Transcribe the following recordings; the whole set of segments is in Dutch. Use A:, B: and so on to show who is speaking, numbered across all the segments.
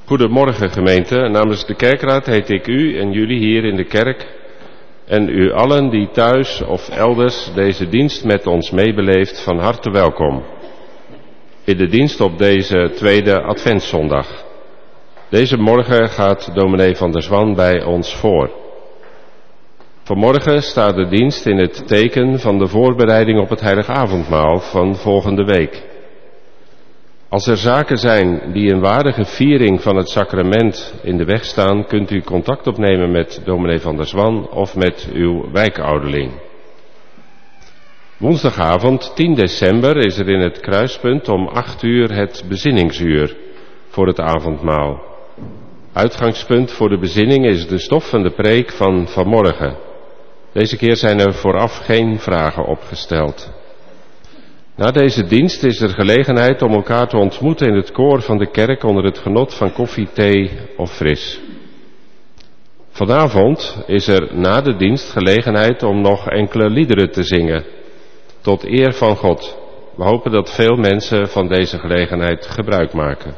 A: Goedemorgen gemeente, namens de kerkraad heet ik u en jullie hier in de kerk en u allen die thuis of elders deze dienst met ons meebeleeft van harte welkom. In de dienst op deze tweede adventszondag. Deze morgen gaat dominee van der Zwan bij ons voor. Vanmorgen staat de dienst in het teken van de voorbereiding op het heilige avondmaal van volgende week. Als er zaken zijn die een waardige viering van het sacrament in de weg staan, kunt u contact opnemen met dominee van der Zwan of met uw wijkouderling. Woensdagavond 10 december is er in het kruispunt om 8 uur het bezinningsuur voor het avondmaal. Uitgangspunt voor de bezinning is de stoffende preek van vanmorgen. Deze keer zijn er vooraf geen vragen opgesteld. Na deze dienst is er gelegenheid om elkaar te ontmoeten in het koor van de kerk onder het genot van koffie, thee of fris. Vanavond is er na de dienst gelegenheid om nog enkele liederen te zingen, tot eer van God. We hopen dat veel mensen van deze gelegenheid gebruik maken.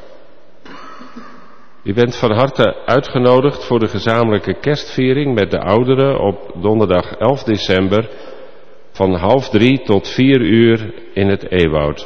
A: U bent van harte uitgenodigd voor de gezamenlijke kerstviering met de ouderen op donderdag 11 december van 2:30 tot 4 uur in het Ewoud.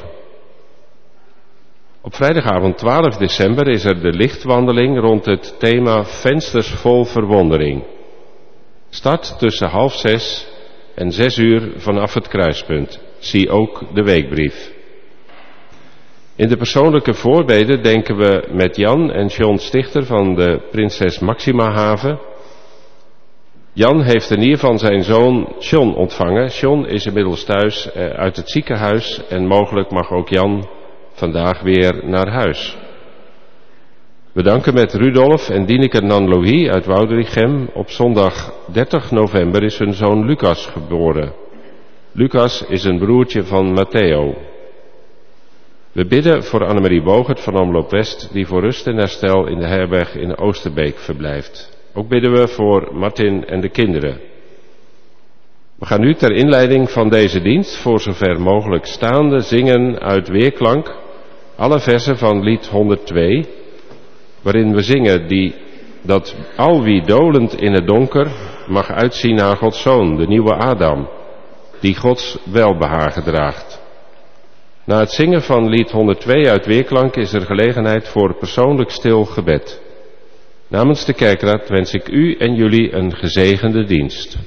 A: Op vrijdagavond 12 december is er de lichtwandeling rond het thema Vensters vol verwondering. Start tussen 5:30 en 6 uur vanaf het kruispunt. Zie ook de weekbrief. In de persoonlijke voorbeden denken we met Jan en John Stichter van de Prinses Maxima Haven. Jan heeft in ieder van zijn zoon John ontvangen. John is inmiddels thuis uit het ziekenhuis en mogelijk mag ook Jan vandaag weer naar huis. We danken met Rudolf en Dieneke Nanlohi uit Woudrichem. Op zondag 30 november is hun zoon Lucas geboren. Lucas is een broertje van Matteo. We bidden voor Annemarie Bogert van Omloop West, die voor rust en herstel in de herberg in Oosterbeek verblijft. Ook bidden we voor Martin en de kinderen. We gaan nu ter inleiding van deze dienst voor zover mogelijk staande zingen uit weerklank alle versen van lied 102, waarin we zingen dat al wie dolend in het donker mag uitzien naar Gods Zoon, de nieuwe Adam, die Gods welbehagen draagt. Na het zingen van lied 102 uit weerklank is er gelegenheid voor persoonlijk stil gebed. Namens de kerkraad wens ik u en jullie een gezegende dienst.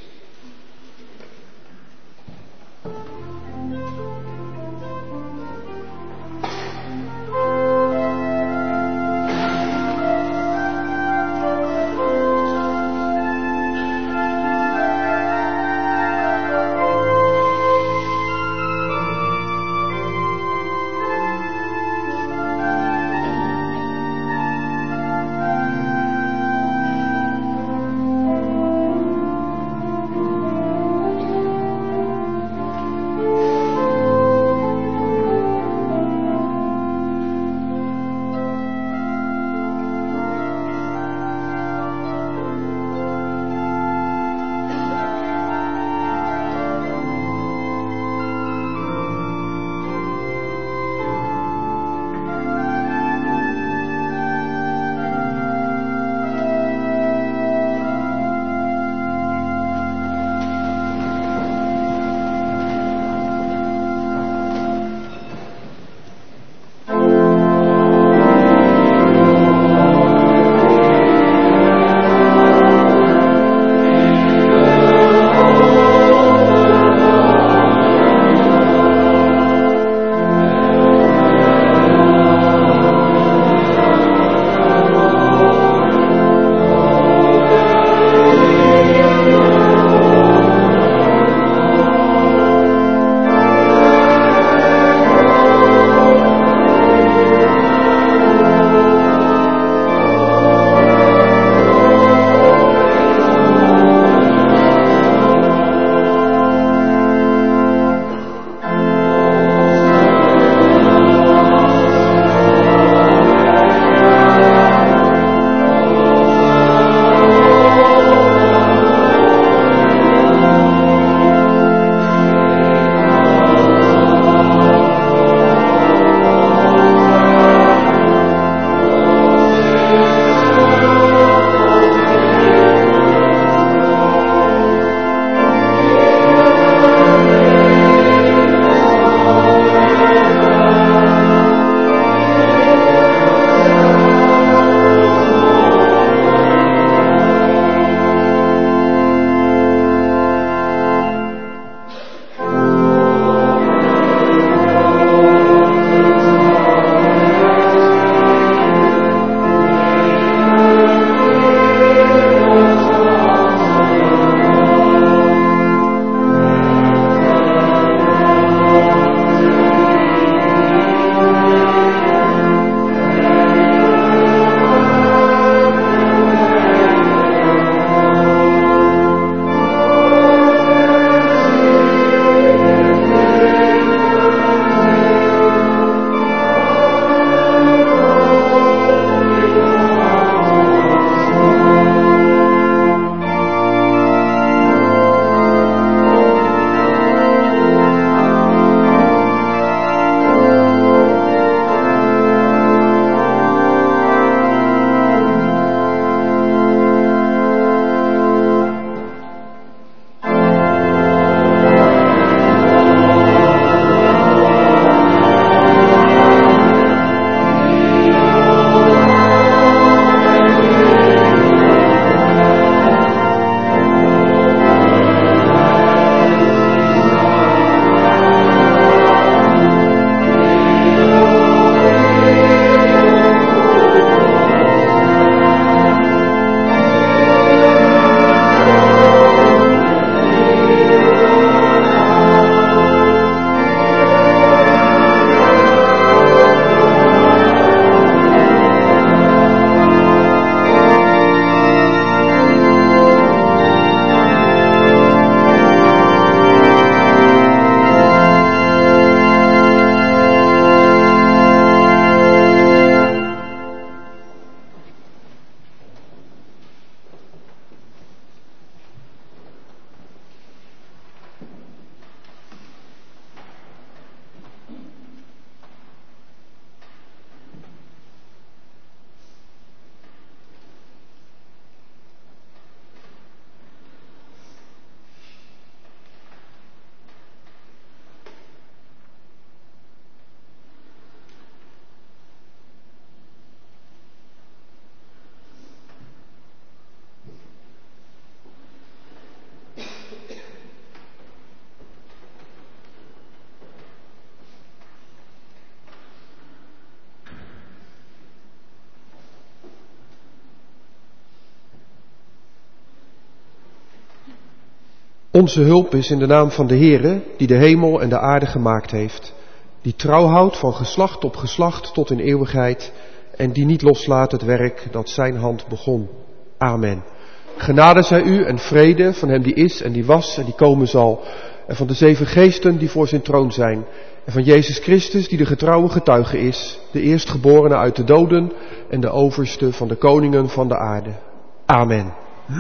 B: Onze hulp is in de naam van de Heere, die de hemel en de aarde gemaakt heeft, die trouw houdt van geslacht op geslacht tot in eeuwigheid en die niet loslaat het werk dat zijn hand begon. Amen. Genade zij u en vrede van hem die is en die was en die komen zal, en van de 7 geesten die voor zijn troon zijn, en van Jezus Christus die de getrouwe getuige is, de eerstgeborene uit de doden en de overste van de koningen van de aarde. Amen.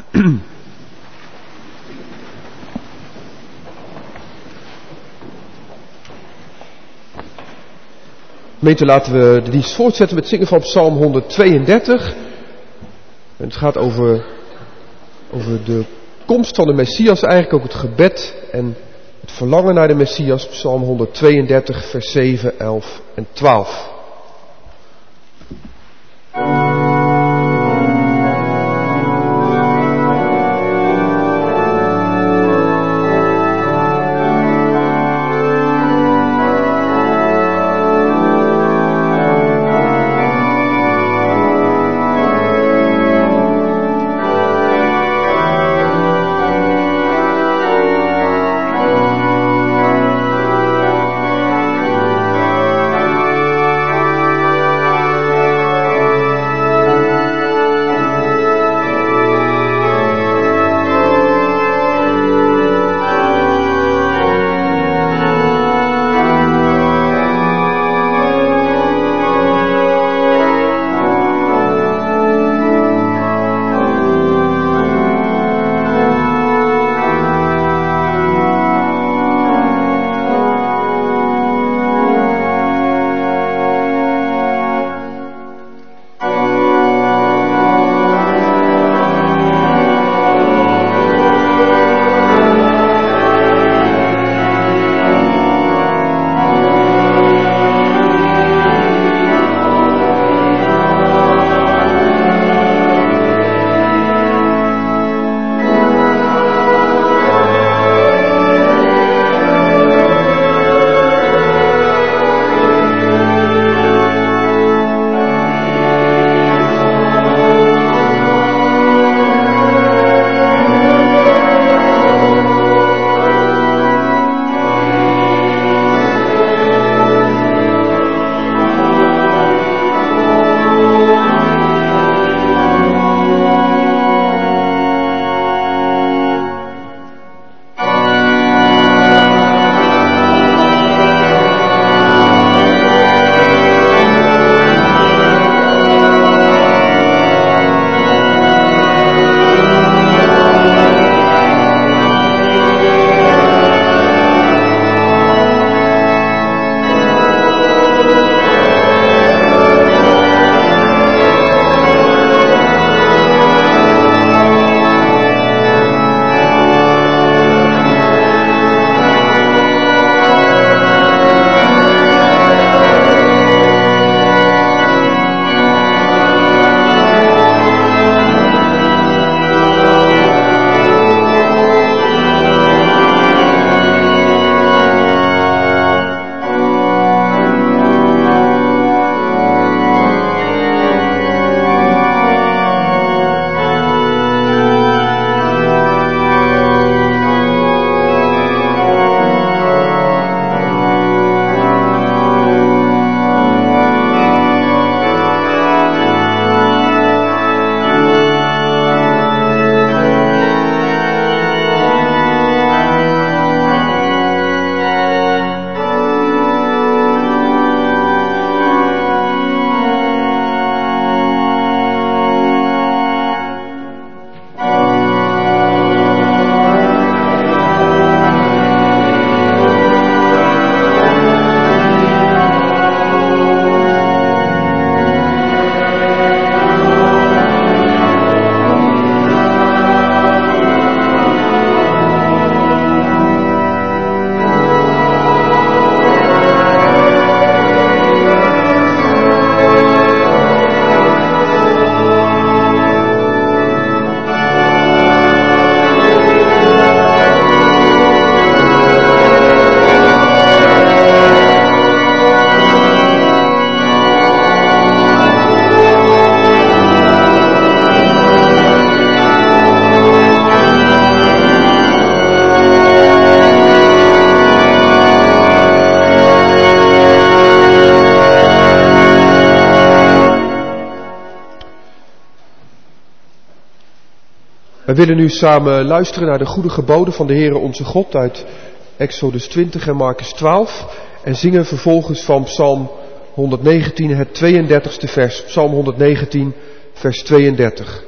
B: Gemeente, laten we de dienst voortzetten met zingen van Psalm 132. En het gaat over de komst van de Messias, eigenlijk ook het gebed en het verlangen naar de Messias. Psalm 132, vers 7, 11 en 12. We willen nu samen luisteren naar de goede geboden van de Heere onze God uit Exodus 20 en Markus 12 en zingen vervolgens van Psalm 119 het 32e vers, Psalm 119 vers 32.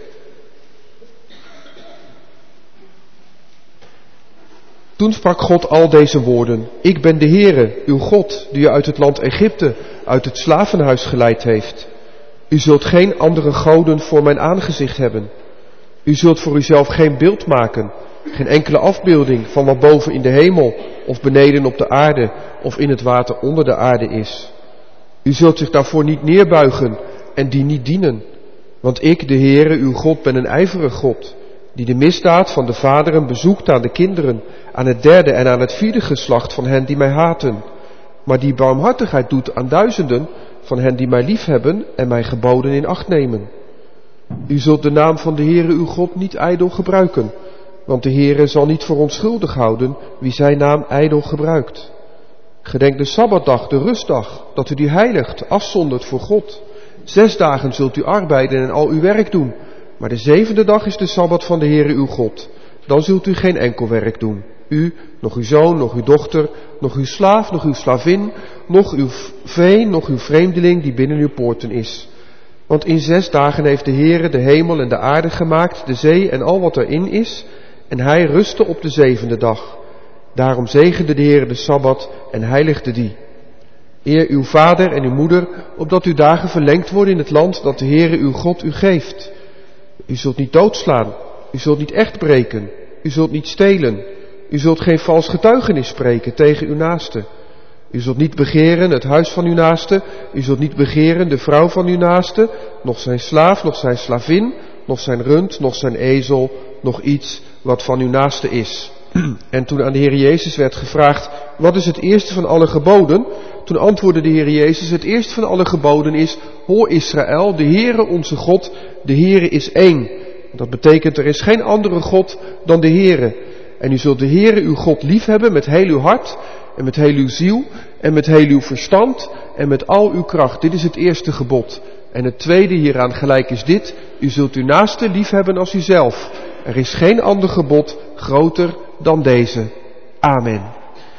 B: Toen sprak God al deze woorden: Ik ben de Heere, uw God, die u uit het land Egypte, uit het slavenhuis geleid heeft. U zult geen andere goden voor mijn aangezicht hebben. U zult voor uzelf geen beeld maken, geen enkele afbeelding van wat boven in de hemel of beneden op de aarde of in het water onder de aarde is. U zult zich daarvoor niet neerbuigen en die niet dienen. Want ik, de Heere, uw God, ben een ijverig God, die de misdaad van de vaderen bezoekt aan de kinderen, aan het derde en aan het vierde geslacht van hen die mij haten, maar die barmhartigheid doet aan duizenden van hen die mij liefhebben en mijn geboden in acht nemen. U zult de naam van de Heere uw God niet ijdel gebruiken, want de Heere zal niet voor onschuldig houden wie zijn naam ijdel gebruikt. Gedenk de Sabbatdag, de rustdag, dat u die heiligt, afzondert voor God. 6 dagen zult u arbeiden en al uw werk doen, maar de 7e dag is de Sabbat van de Heere uw God. Dan zult u geen enkel werk doen. U, nog uw zoon, nog uw dochter, nog uw slaaf, nog uw slavin, nog uw vee, nog uw vreemdeling die binnen uw poorten is. Want in 6 dagen heeft de Heere de hemel en de aarde gemaakt, de zee en al wat erin is, en hij rustte op de 7e dag. Daarom zegende de Heere de Sabbat en heiligde die. Eer uw vader en uw moeder, opdat uw dagen verlengd worden in het land dat de Heere uw God u geeft. U zult niet doodslaan, u zult niet echt breken, u zult niet stelen, u zult geen vals getuigenis spreken tegen uw naaste. U zult niet begeren het huis van uw naaste, u zult niet begeren de vrouw van uw naaste, noch zijn slaaf, noch zijn slavin, noch zijn rund, noch zijn ezel, noch iets wat van uw naaste is. En toen aan de Heer Jezus werd gevraagd, wat is het eerste van alle geboden? Toen antwoordde de Heer Jezus, het eerste van alle geboden is, hoor Israël, de Heere onze God, de Heere is één. Dat betekent, er is geen andere God dan de Heere. En u zult de Heere uw God liefhebben met heel uw hart, en met heel uw ziel, en met heel uw verstand, en met al uw kracht. Dit is het eerste gebod. En het tweede hieraan gelijk is dit, u zult uw naaste liefhebben als uzelf. Er is geen ander gebod groter dan deze. Amen.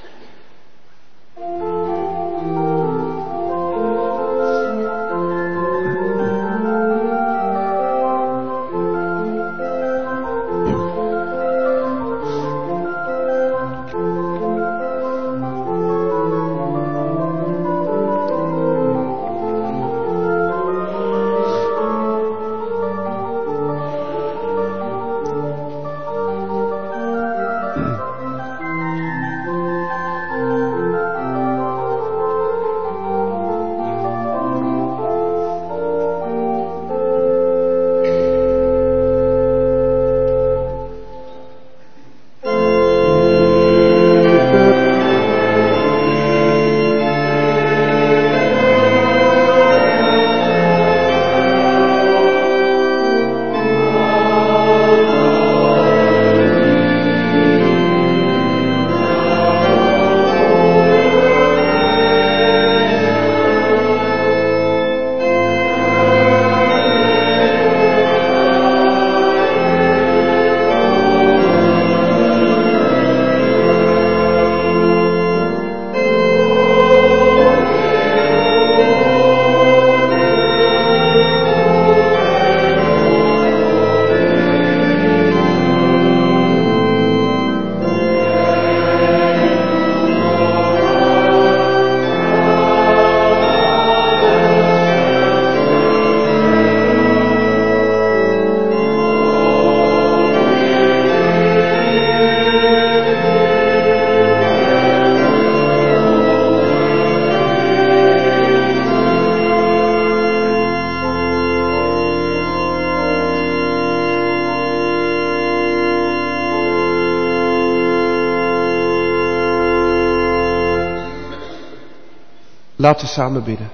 B: Laten we samen bidden.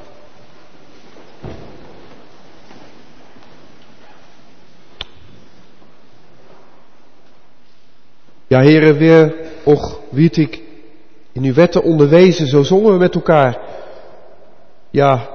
B: Ja, Heere, weer, och, wiet ik in uw wetten onderwezen, zo zongen we met elkaar. Ja,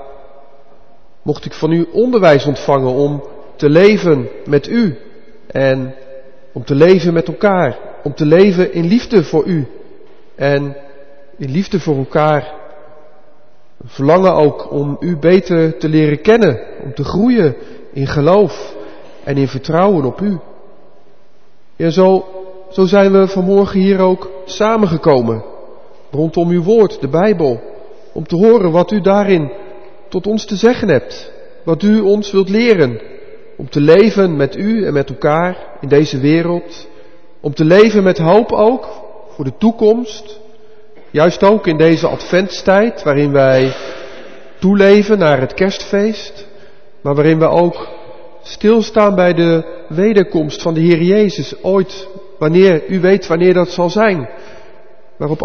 B: mocht ik van u onderwijs ontvangen om te leven met u en om te leven met elkaar, om te leven in liefde voor u en in liefde voor elkaar. Een verlangen ook om u beter te leren kennen, om te groeien in geloof en in vertrouwen op u. Ja, zo zijn we vanmorgen hier ook samengekomen, rondom uw woord, de Bijbel, om te horen wat u daarin tot ons te zeggen hebt, wat u ons wilt leren, om te leven met u en met elkaar in deze wereld, om te leven met hoop ook voor de toekomst, juist ook in deze adventstijd waarin wij toeleven naar het kerstfeest, maar waarin we ook stilstaan bij de wederkomst van de Heer Jezus ooit, u weet wanneer dat zal zijn, waarop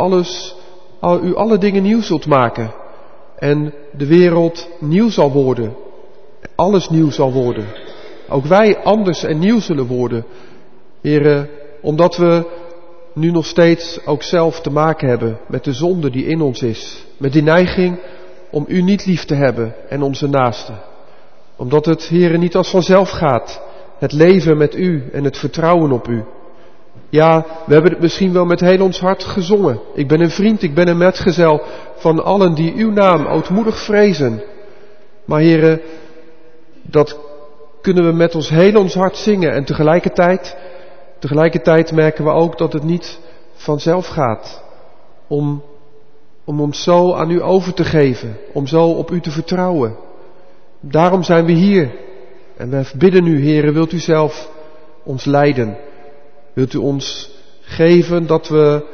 B: u alle dingen nieuw zult maken en de wereld nieuw zal worden, alles nieuw zal worden. Ook wij anders en nieuw zullen worden, Heere, omdat we nu nog steeds ook zelf te maken hebben met de zonde die in ons is, met die neiging om u niet lief te hebben en onze naasten. Omdat het, Heere, niet als vanzelf gaat, het leven met u en het vertrouwen op u. Ja, we hebben het misschien wel met heel ons hart gezongen. Ik ben een vriend, ik ben een metgezel van allen die uw naam ootmoedig vrezen. Maar Heere, dat kunnen we met heel ons hart zingen en tegelijkertijd merken we ook dat het niet vanzelf gaat om ons zo aan u over te geven, om zo op u te vertrouwen. Daarom zijn we hier en we bidden u, Heere, wilt u zelf ons leiden? Wilt u ons geven dat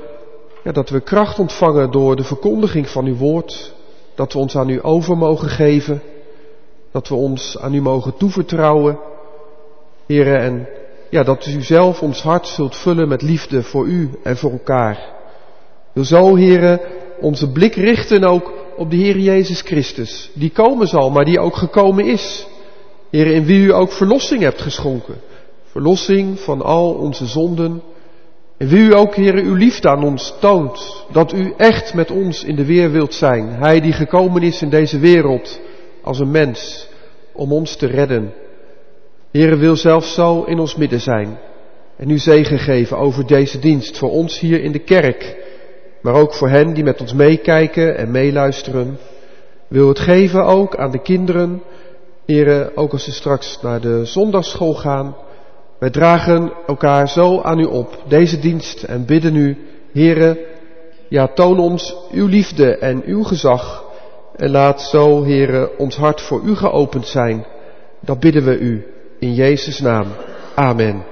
B: we kracht ontvangen door de verkondiging van uw woord, dat we ons aan u over mogen geven, dat we ons aan u mogen toevertrouwen, Heere, en dat u zelf ons hart zult vullen met liefde voor u en voor elkaar. Wil zo, Heere, onze blik richten ook op de Heer Jezus Christus, die komen zal, maar die ook gekomen is. Heere, in wie u ook verlossing hebt geschonken. Verlossing van al onze zonden. En wie u ook, Heere, uw liefde aan ons toont. Dat u echt met ons in de weer wilt zijn. Hij die gekomen is in deze wereld als een mens om ons te redden. Heere, wil zelfs zo in ons midden zijn. En u zegen geven over deze dienst voor ons hier in de kerk. Maar ook voor hen die met ons meekijken en meeluisteren. Wil het geven ook aan de kinderen. Heere, ook als ze straks naar de zondagsschool gaan. Wij dragen elkaar zo aan u op, deze dienst, en bidden u, Heere, toon ons uw liefde en uw gezag. En laat zo, Heere, ons hart voor u geopend zijn. Dat bidden we u, in Jezus' naam. Amen.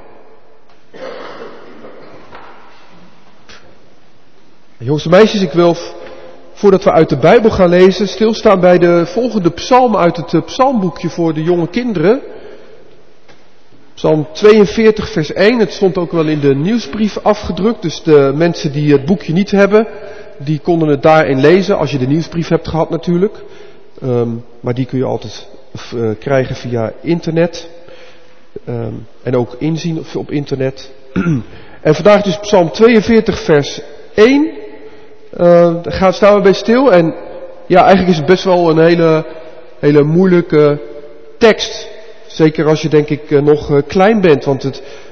B: Jongens en meisjes, ik wil, voordat we uit de Bijbel gaan lezen, stilstaan bij de volgende psalm uit het psalmboekje voor de jonge kinderen. Psalm 42 vers 1, het stond ook wel in de nieuwsbrief afgedrukt, dus de mensen die het boekje niet hebben, die konden het daarin lezen, als je de nieuwsbrief hebt gehad natuurlijk. Maar die kun je altijd krijgen via internet en ook inzien op internet. En vandaag dus Psalm 42 vers 1, daar staan we bij stil. En eigenlijk is het best wel een hele moeilijke tekst. Zeker als je denk ik nog klein bent, want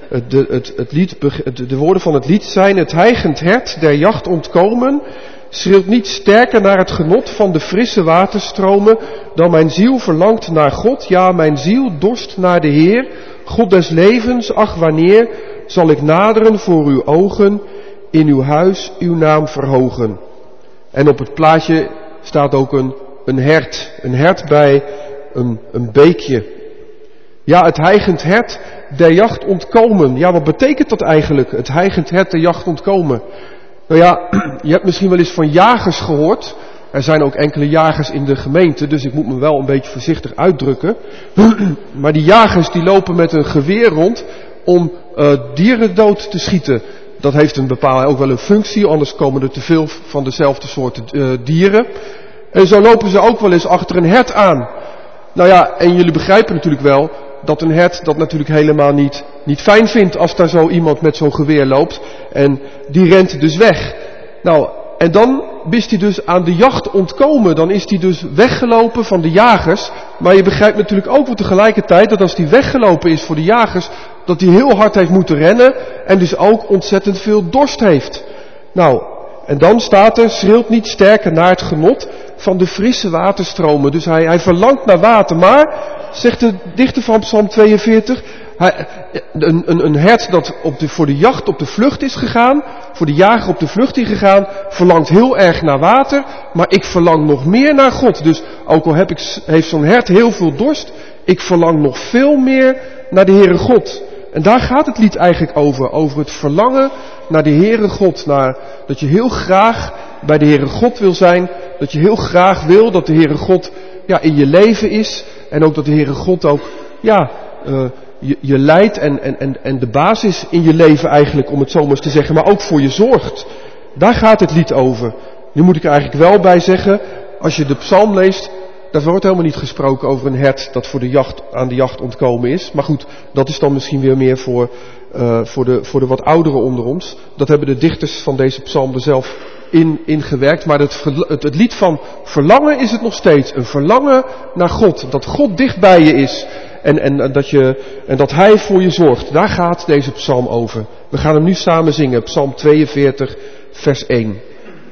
B: de woorden van het lied zijn: het hijgend hert der jacht ontkomen, schreeuwt niet sterker naar het genot van de frisse waterstromen, dan mijn ziel verlangt naar God, ja, mijn ziel dorst naar de Heer, God des levens, ach wanneer zal ik naderen voor uw ogen, in uw huis uw naam verhogen. En op het plaatje staat ook een hert bij een beekje. Ja, het hijgend hert der jacht ontkomen. Ja, wat betekent dat eigenlijk? Het hijgend hert der jacht ontkomen. Nou ja, je hebt misschien wel eens van jagers gehoord. Er zijn ook enkele jagers in de gemeente, dus ik moet me wel een beetje voorzichtig uitdrukken. Maar die jagers die lopen met een geweer rond om dieren dood te schieten. Dat heeft ook wel een functie, anders komen er te veel van dezelfde soorten dieren. En zo lopen ze ook wel eens achter een hert aan. Nou ja, en jullie begrijpen natuurlijk wel dat een hert dat natuurlijk helemaal niet fijn vindt als daar zo iemand met zo'n geweer loopt. En die rent dus weg. Nou, en dan is hij dus aan de jacht ontkomen. Dan is hij dus weggelopen van de jagers. Maar je begrijpt natuurlijk ook wel tegelijkertijd dat als hij weggelopen is voor de jagers, dat hij heel hard heeft moeten rennen en dus ook ontzettend veel dorst heeft. Nou, en dan staat er, schreeuwt niet sterker naar het genot van de frisse waterstromen. Dus hij verlangt naar water, maar, zegt de dichter van Psalm 42, een hert dat voor de jacht op de vlucht is gegaan, voor de jager op de vlucht is gegaan, verlangt heel erg naar water, maar ik verlang nog meer naar God. Dus ook al heeft zo'n hert heel veel dorst, ik verlang nog veel meer naar de Heere God. En daar gaat het lied eigenlijk over het verlangen naar de Heere God. Dat je heel graag bij de Heere God wil zijn, dat je heel graag wil dat de Heere God in je leven is. En ook dat de Heere God ook je leidt en de basis in je leven eigenlijk, om het zo maar eens te zeggen, maar ook voor je zorgt. Daar gaat het lied over. Nu moet ik er eigenlijk wel bij zeggen, als je de psalm leest, daar wordt helemaal niet gesproken over een hert dat aan de jacht ontkomen is. Maar goed, dat is dan misschien weer meer voor de wat ouderen onder ons. Dat hebben de dichters van deze psalm er zelf in gewerkt. Maar het lied van verlangen is het nog steeds. Een verlangen naar God. Dat God dicht bij je is. En dat Hij voor je zorgt. Daar gaat deze psalm over. We gaan hem nu samen zingen. Psalm 42, vers 1.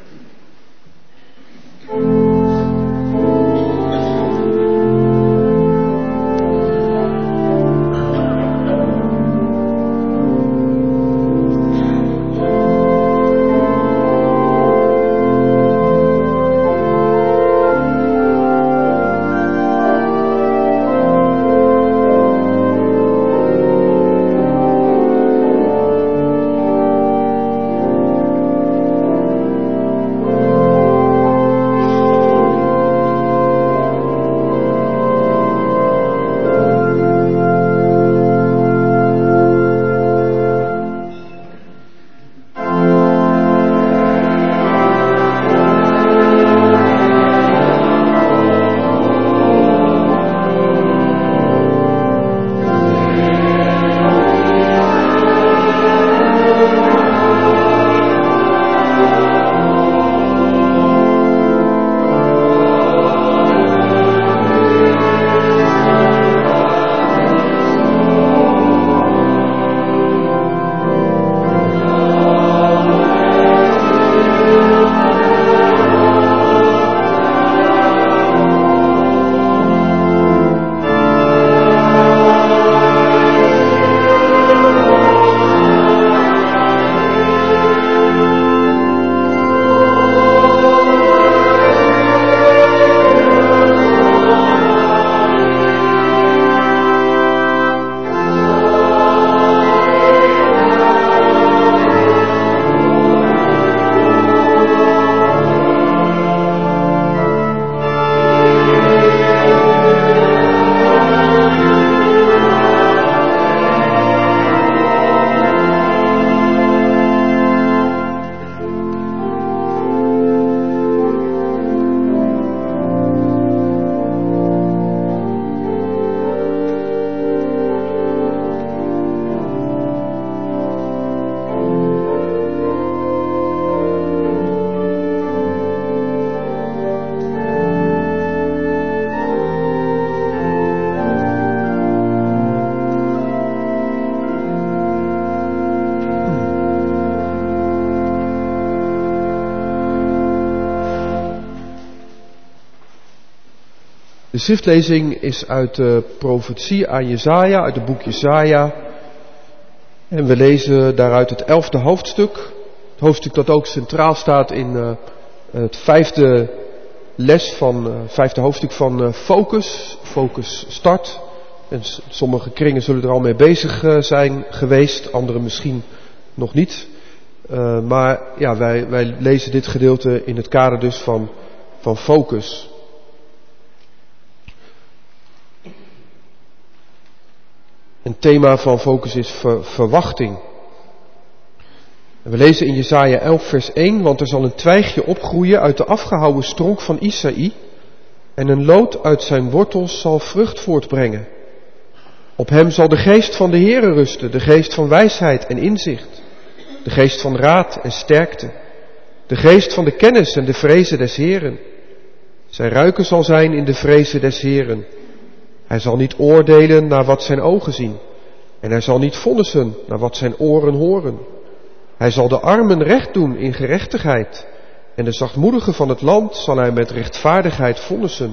B: De schriftlezing is uit de profetie aan Jesaja, uit het boek Jesaja. En we lezen daaruit het 11e hoofdstuk. Het hoofdstuk dat ook centraal staat in het vijfde hoofdstuk van Focus Start. En sommige kringen zullen er al mee bezig zijn geweest, andere misschien nog niet. Maar ja, wij lezen dit gedeelte in het kader dus van Focus. Het thema van Focus is verwachting. En we lezen in Jesaja 11 vers 1, want er zal een twijgje opgroeien uit de afgehouwen stronk van Isaïe en een loot uit zijn wortels zal vrucht voortbrengen. Op hem zal de geest van de Heere rusten, de geest van wijsheid en inzicht, de geest van raad en sterkte, de geest van de kennis en de vrezen des Heeren. Zijn ruiken zal zijn in de vrezen des Heeren. Hij zal niet oordelen naar wat zijn ogen zien, En hij zal niet vonnissen naar wat zijn oren horen. Hij zal de armen recht doen in gerechtigheid. En de zachtmoedigen van het land zal hij met rechtvaardigheid vonnissen.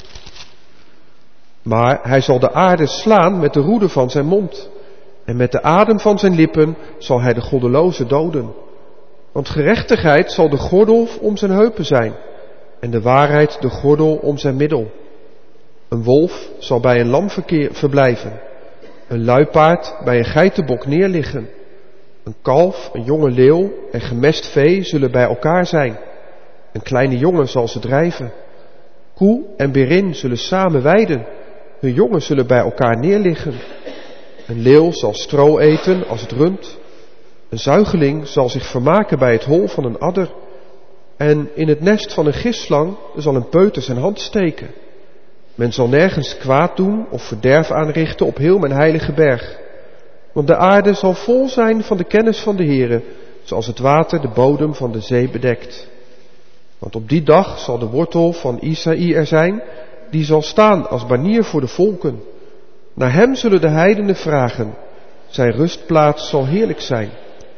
B: Maar hij zal de aarde slaan met de roede van zijn mond. En met de adem van zijn lippen zal hij de goddelozen doden. Want gerechtigheid zal de gordel om zijn heupen zijn. En de waarheid de gordel om zijn middel. Een wolf zal bij een lam verblijven. Een luipaard bij een geitenbok neerliggen. Een kalf, een jonge leeuw en gemest vee zullen bij elkaar zijn. Een kleine jongen zal ze drijven. Koe en berin zullen samen weiden. Hun jongen zullen bij elkaar neerliggen. Een leeuw zal stro eten als het rund. Een zuigeling zal zich vermaken bij het hol van een adder. En in het nest van een gisslang zal een peuter zijn hand steken. Men zal nergens kwaad doen of verderf aanrichten op heel mijn heilige berg. Want de aarde zal vol zijn van de kennis van de Heere, zoals het water de bodem van de zee bedekt. Want op die dag zal de wortel van Isaïe er zijn, die zal staan als banier voor de volken. Naar hem zullen de heidenen vragen. Zijn rustplaats zal heerlijk zijn.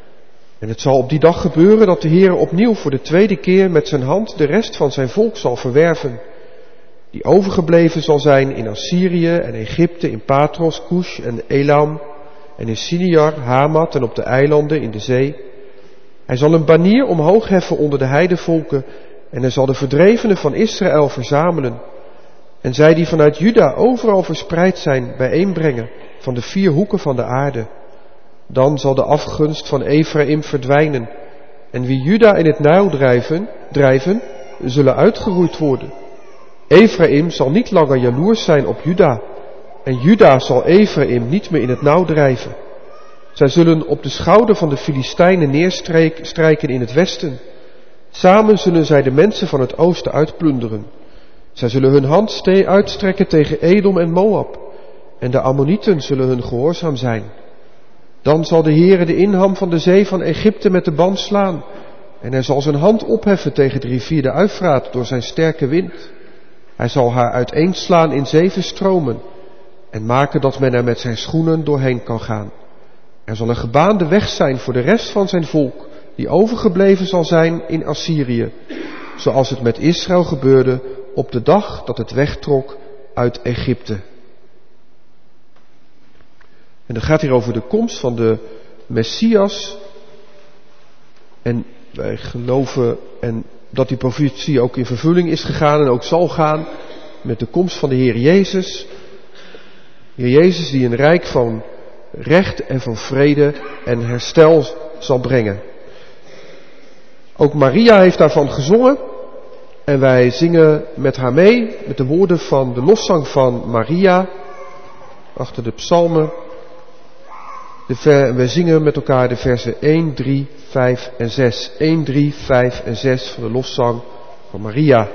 B: En het zal op die dag gebeuren dat de Heere opnieuw voor de tweede keer met zijn hand de rest van zijn volk zal verwerven. Die overgebleven zal zijn in Assyrië en Egypte, in Patros, Cush en Elam, en in Siniar, Hamat en op de eilanden in de zee. Hij zal een banier omhoog heffen onder de heidevolken en hij zal de verdrevenen van Israël verzamelen. En zij die vanuit Juda overal verspreid zijn bijeenbrengen van de 4 hoeken van de aarde. Dan zal de afgunst van Ephraim verdwijnen en wie Juda in het nauw drijven zullen uitgeroeid worden. Ephraim zal niet langer jaloers zijn op Juda en Juda zal Ephraim niet meer in het nauw drijven. Zij zullen op de schouder van de Filistijnen neerstrijken in het westen. Samen zullen zij de mensen van het oosten uitplunderen. Zij zullen hun hand uitstrekken tegen Edom en Moab. En de Ammonieten zullen hun gehoorzaam zijn. Dan zal de Heere de inham van de zee van Egypte met de band slaan. En hij zal zijn hand opheffen tegen de rivier de Uifraat door zijn sterke wind. Hij zal haar uiteenslaan in 7 stromen. En maken dat men er met zijn schoenen doorheen kan gaan. Er zal een gebaande weg zijn voor de rest van zijn volk, die overgebleven zal zijn in Assyrië. Zoals het met Israël gebeurde op de dag dat het wegtrok uit Egypte. En dan gaat hier over de komst van de Messias. En wij geloven dat die profetie ook in vervulling is gegaan en ook zal gaan met de komst van de Heer Jezus. Heer Jezus die een rijk van recht en van vrede en herstel zal brengen. Ook Maria heeft daarvan gezongen. En wij zingen met haar mee, met de woorden van de loszang van Maria, achter de psalmen. We zingen met elkaar de versen 1, 3, 5 en 6. 1, 3, 5 en 6 van de loszang van Maria.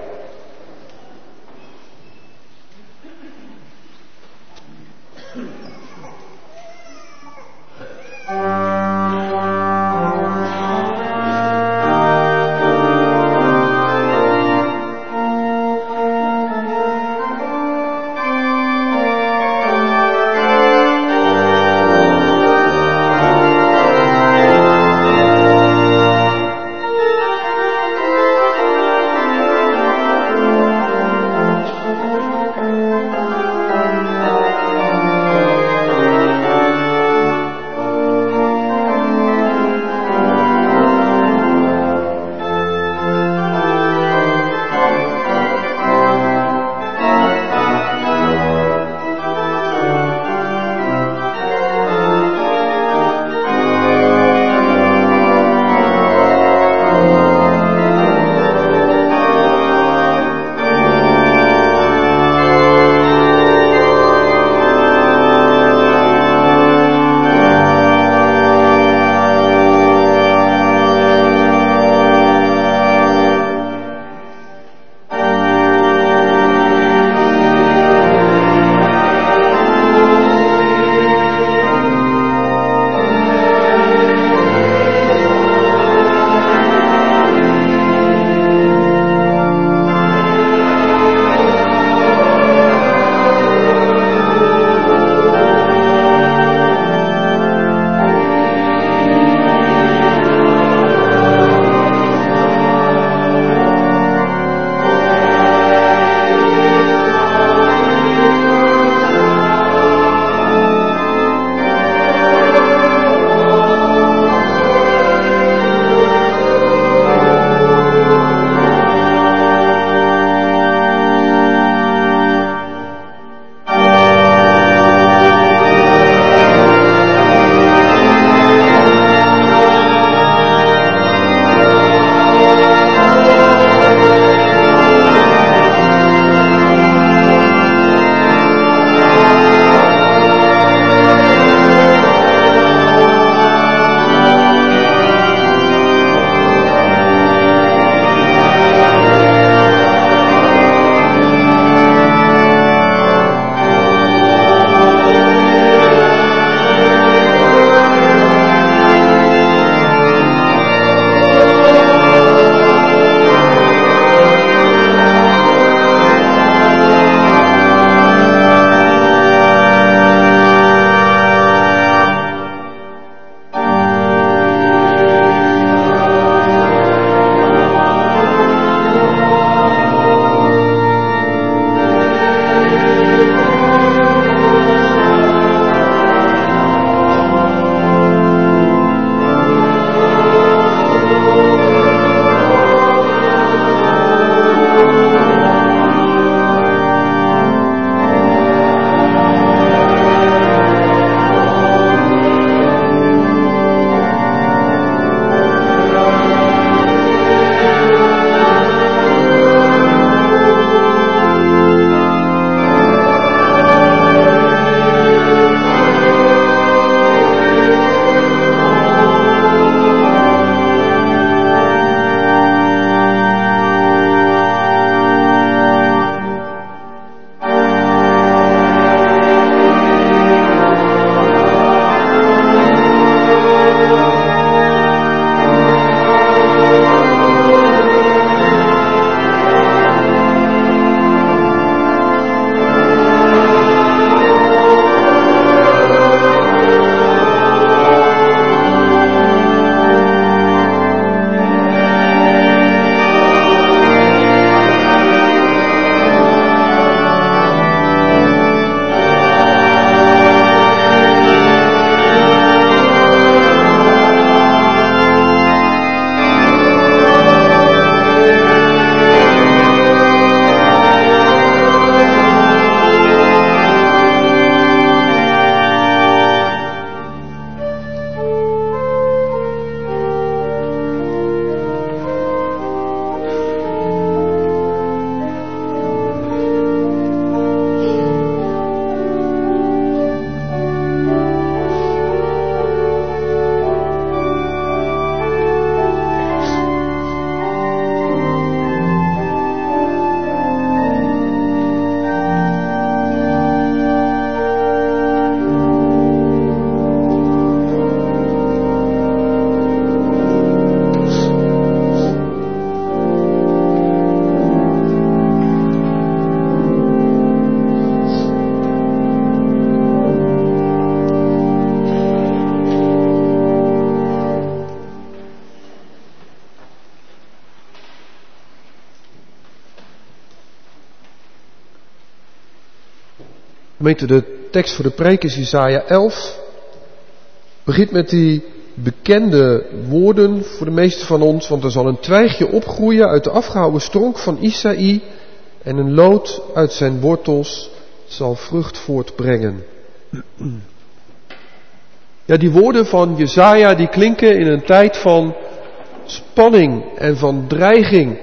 B: Gemeente, de tekst voor de preek is Jesaja 11. Begint met die bekende woorden voor de meesten van ons. Want er zal een twijgje opgroeien uit de afgehouwen stronk van Isaïe. En een loot uit zijn wortels zal vrucht voortbrengen. Ja, die woorden van Jesaja die klinken in een tijd van spanning en van dreiging.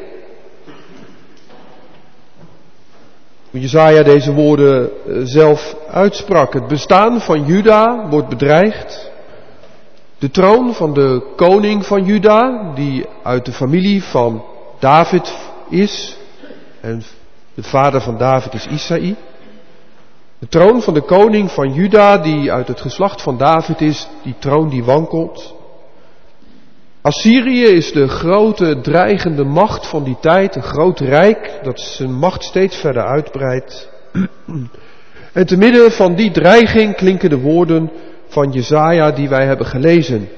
B: Toen Jesaja deze woorden zelf uitsprak. Het bestaan van Juda wordt bedreigd. De troon van de koning van Juda, die uit de familie van David is. En de vader van David is Isaïe. De troon van de koning van Juda, die uit het geslacht van David is, die troon die wankelt. Assyrië is de grote dreigende macht van die tijd, een groot rijk dat zijn macht steeds verder uitbreidt. En te midden van die dreiging klinken de woorden van Jesaja die wij hebben gelezen.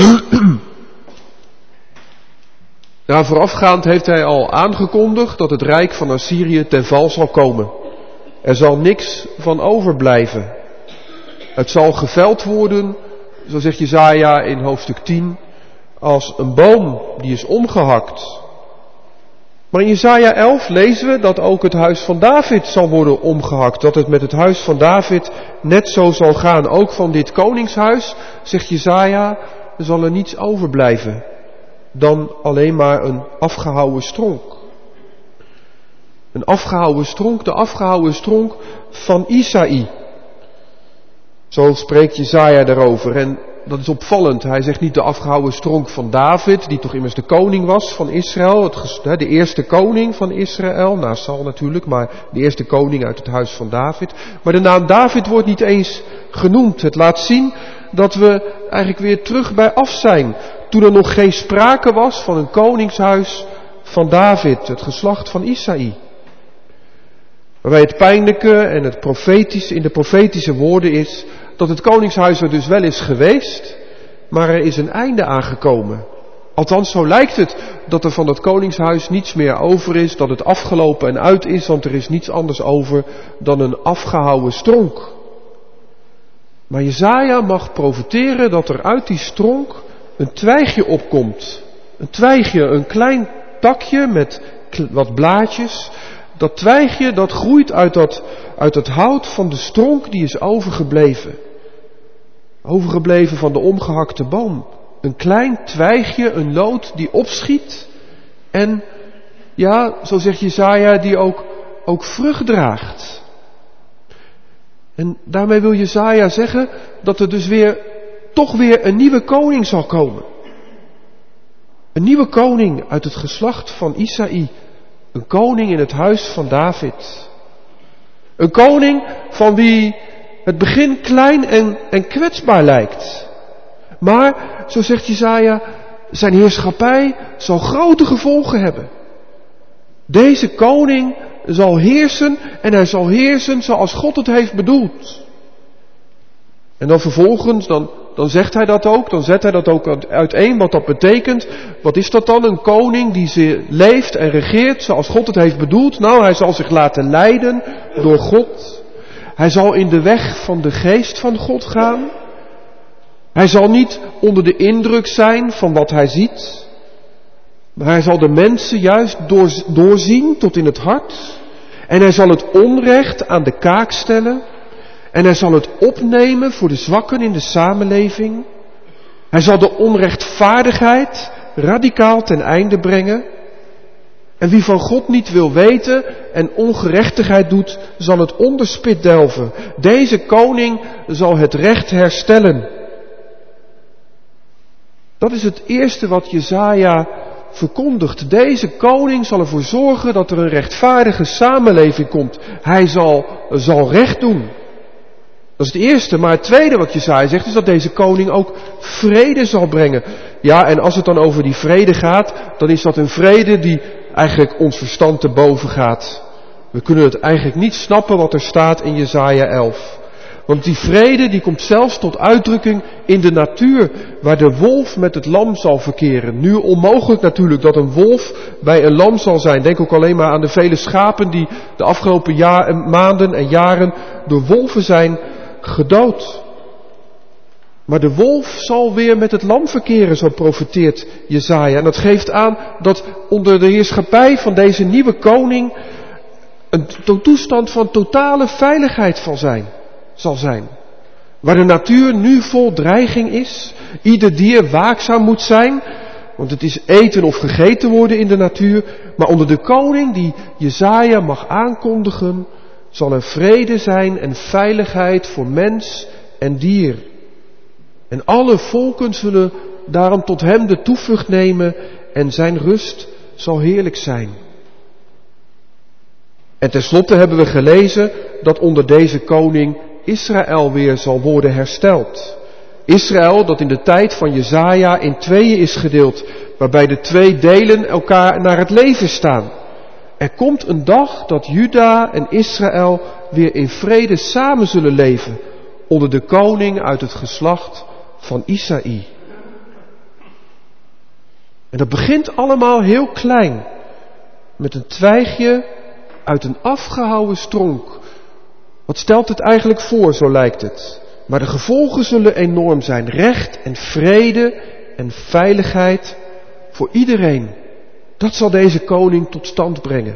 B: Daar voorafgaand heeft hij al aangekondigd dat het rijk van Assyrië ten val zal komen. Er zal niks van overblijven. Het zal geveld worden, zo zegt Jesaja in hoofdstuk 10, als een boom die is omgehakt. Maar in Jesaja 11 lezen we dat ook het huis van David zal worden omgehakt. Dat het met het huis van David net zo zal gaan. Ook van dit koningshuis, zegt Jesaja, zal er niets overblijven dan alleen maar een afgehouwen stronk. Een afgehouwen stronk, de afgehouwen stronk van Isaïe. Zo spreekt Jesaja daarover. En dat is opvallend. Hij zegt niet de afgehouwen stronk van David, die toch immers de koning was van Israël. De eerste koning van Israël, na Saul natuurlijk, maar de eerste koning uit het huis van David. Maar de naam David wordt niet eens genoemd. Het laat zien dat we eigenlijk weer terug bij af zijn. Toen er nog geen sprake was van een koningshuis van David, het geslacht van Isaïe. Waarbij het pijnlijke en het profetische in de profetische woorden is dat het koningshuis er dus wel is geweest, maar er is een einde aangekomen. Althans, zo lijkt het dat er van dat koningshuis niets meer over is, dat het afgelopen en uit is, want er is niets anders over dan een afgehouwen stronk. Maar Jesaja mag profeteren dat er uit die stronk een twijgje opkomt. Een twijgje, een klein takje met wat blaadjes. Dat twijgje dat groeit uit het hout van de stronk die is overgebleven. Overgebleven van de omgehakte boom. Een klein twijgje, een loot die opschiet. En ja, zo zegt Jesaja, die ook vrucht draagt. En daarmee wil Jesaja zeggen dat er dus toch weer een nieuwe koning zal komen. Een nieuwe koning uit het geslacht van Isaïe. Een koning in het huis van David. Een koning van wie het begin klein en kwetsbaar lijkt. Maar, zo zegt Jesaja, zijn heerschappij zal grote gevolgen hebben. Deze koning zal heersen en hij zal heersen zoals God het heeft bedoeld. En dan vervolgens, dan zegt hij dat ook, dan zet hij dat ook uiteen wat dat betekent. Wat is dat dan? Een koning die leeft en regeert zoals God het heeft bedoeld? Nou, hij zal zich laten leiden door God. Hij zal in de weg van de geest van God gaan. Hij zal niet onder de indruk zijn van wat hij ziet. Maar hij zal de mensen juist doorzien tot in het hart. En hij zal het onrecht aan de kaak stellen. En hij zal het opnemen voor de zwakken in de samenleving. Hij zal de onrechtvaardigheid radicaal ten einde brengen. En wie van God niet wil weten en ongerechtigheid doet, zal het onderspit delven. Deze koning zal het recht herstellen. Dat is het eerste wat Jesaja verkondigt. Deze koning zal ervoor zorgen dat er een rechtvaardige samenleving komt. Hij zal recht doen. Dat is het eerste. Maar het tweede wat Jesaja zegt is dat deze koning ook vrede zal brengen. Ja, en als het dan over die vrede gaat, dan is dat een vrede die eigenlijk ons verstand te boven gaat. We kunnen het eigenlijk niet snappen wat er staat in Jesaja 11. Want die vrede die komt zelfs tot uitdrukking in de natuur, waar de wolf met het lam zal verkeren. Nu onmogelijk natuurlijk dat een wolf bij een lam zal zijn. Denk ook alleen maar aan de vele schapen die de afgelopen maanden en jaren door wolven zijn gedood. Maar de wolf zal weer met het lam verkeren, zo profeteert Jesaja. En dat geeft aan dat onder de heerschappij van deze nieuwe koning een toestand van totale veiligheid zal zijn. Waar de natuur nu vol dreiging is, ieder dier waakzaam moet zijn, want het is eten of gegeten worden in de natuur. Maar onder de koning die Jesaja mag aankondigen, zal er vrede zijn en veiligheid voor mens en dier. En alle volken zullen daarom tot hem de toevlucht nemen en zijn rust zal heerlijk zijn. En tenslotte hebben we gelezen dat onder deze koning Israël weer zal worden hersteld. Israël dat in de tijd van Jesaja in tweeën is gedeeld, waarbij de twee delen elkaar naar het leven staan. Er komt een dag dat Juda en Israël weer in vrede samen zullen leven, onder de koning uit het geslacht van Isaï. En dat begint allemaal heel klein, met een twijgje uit een afgehouwen stronk. Wat stelt het eigenlijk voor, zo lijkt het. Maar de gevolgen zullen enorm zijn. Recht en vrede en veiligheid voor iedereen. Dat zal deze koning tot stand brengen.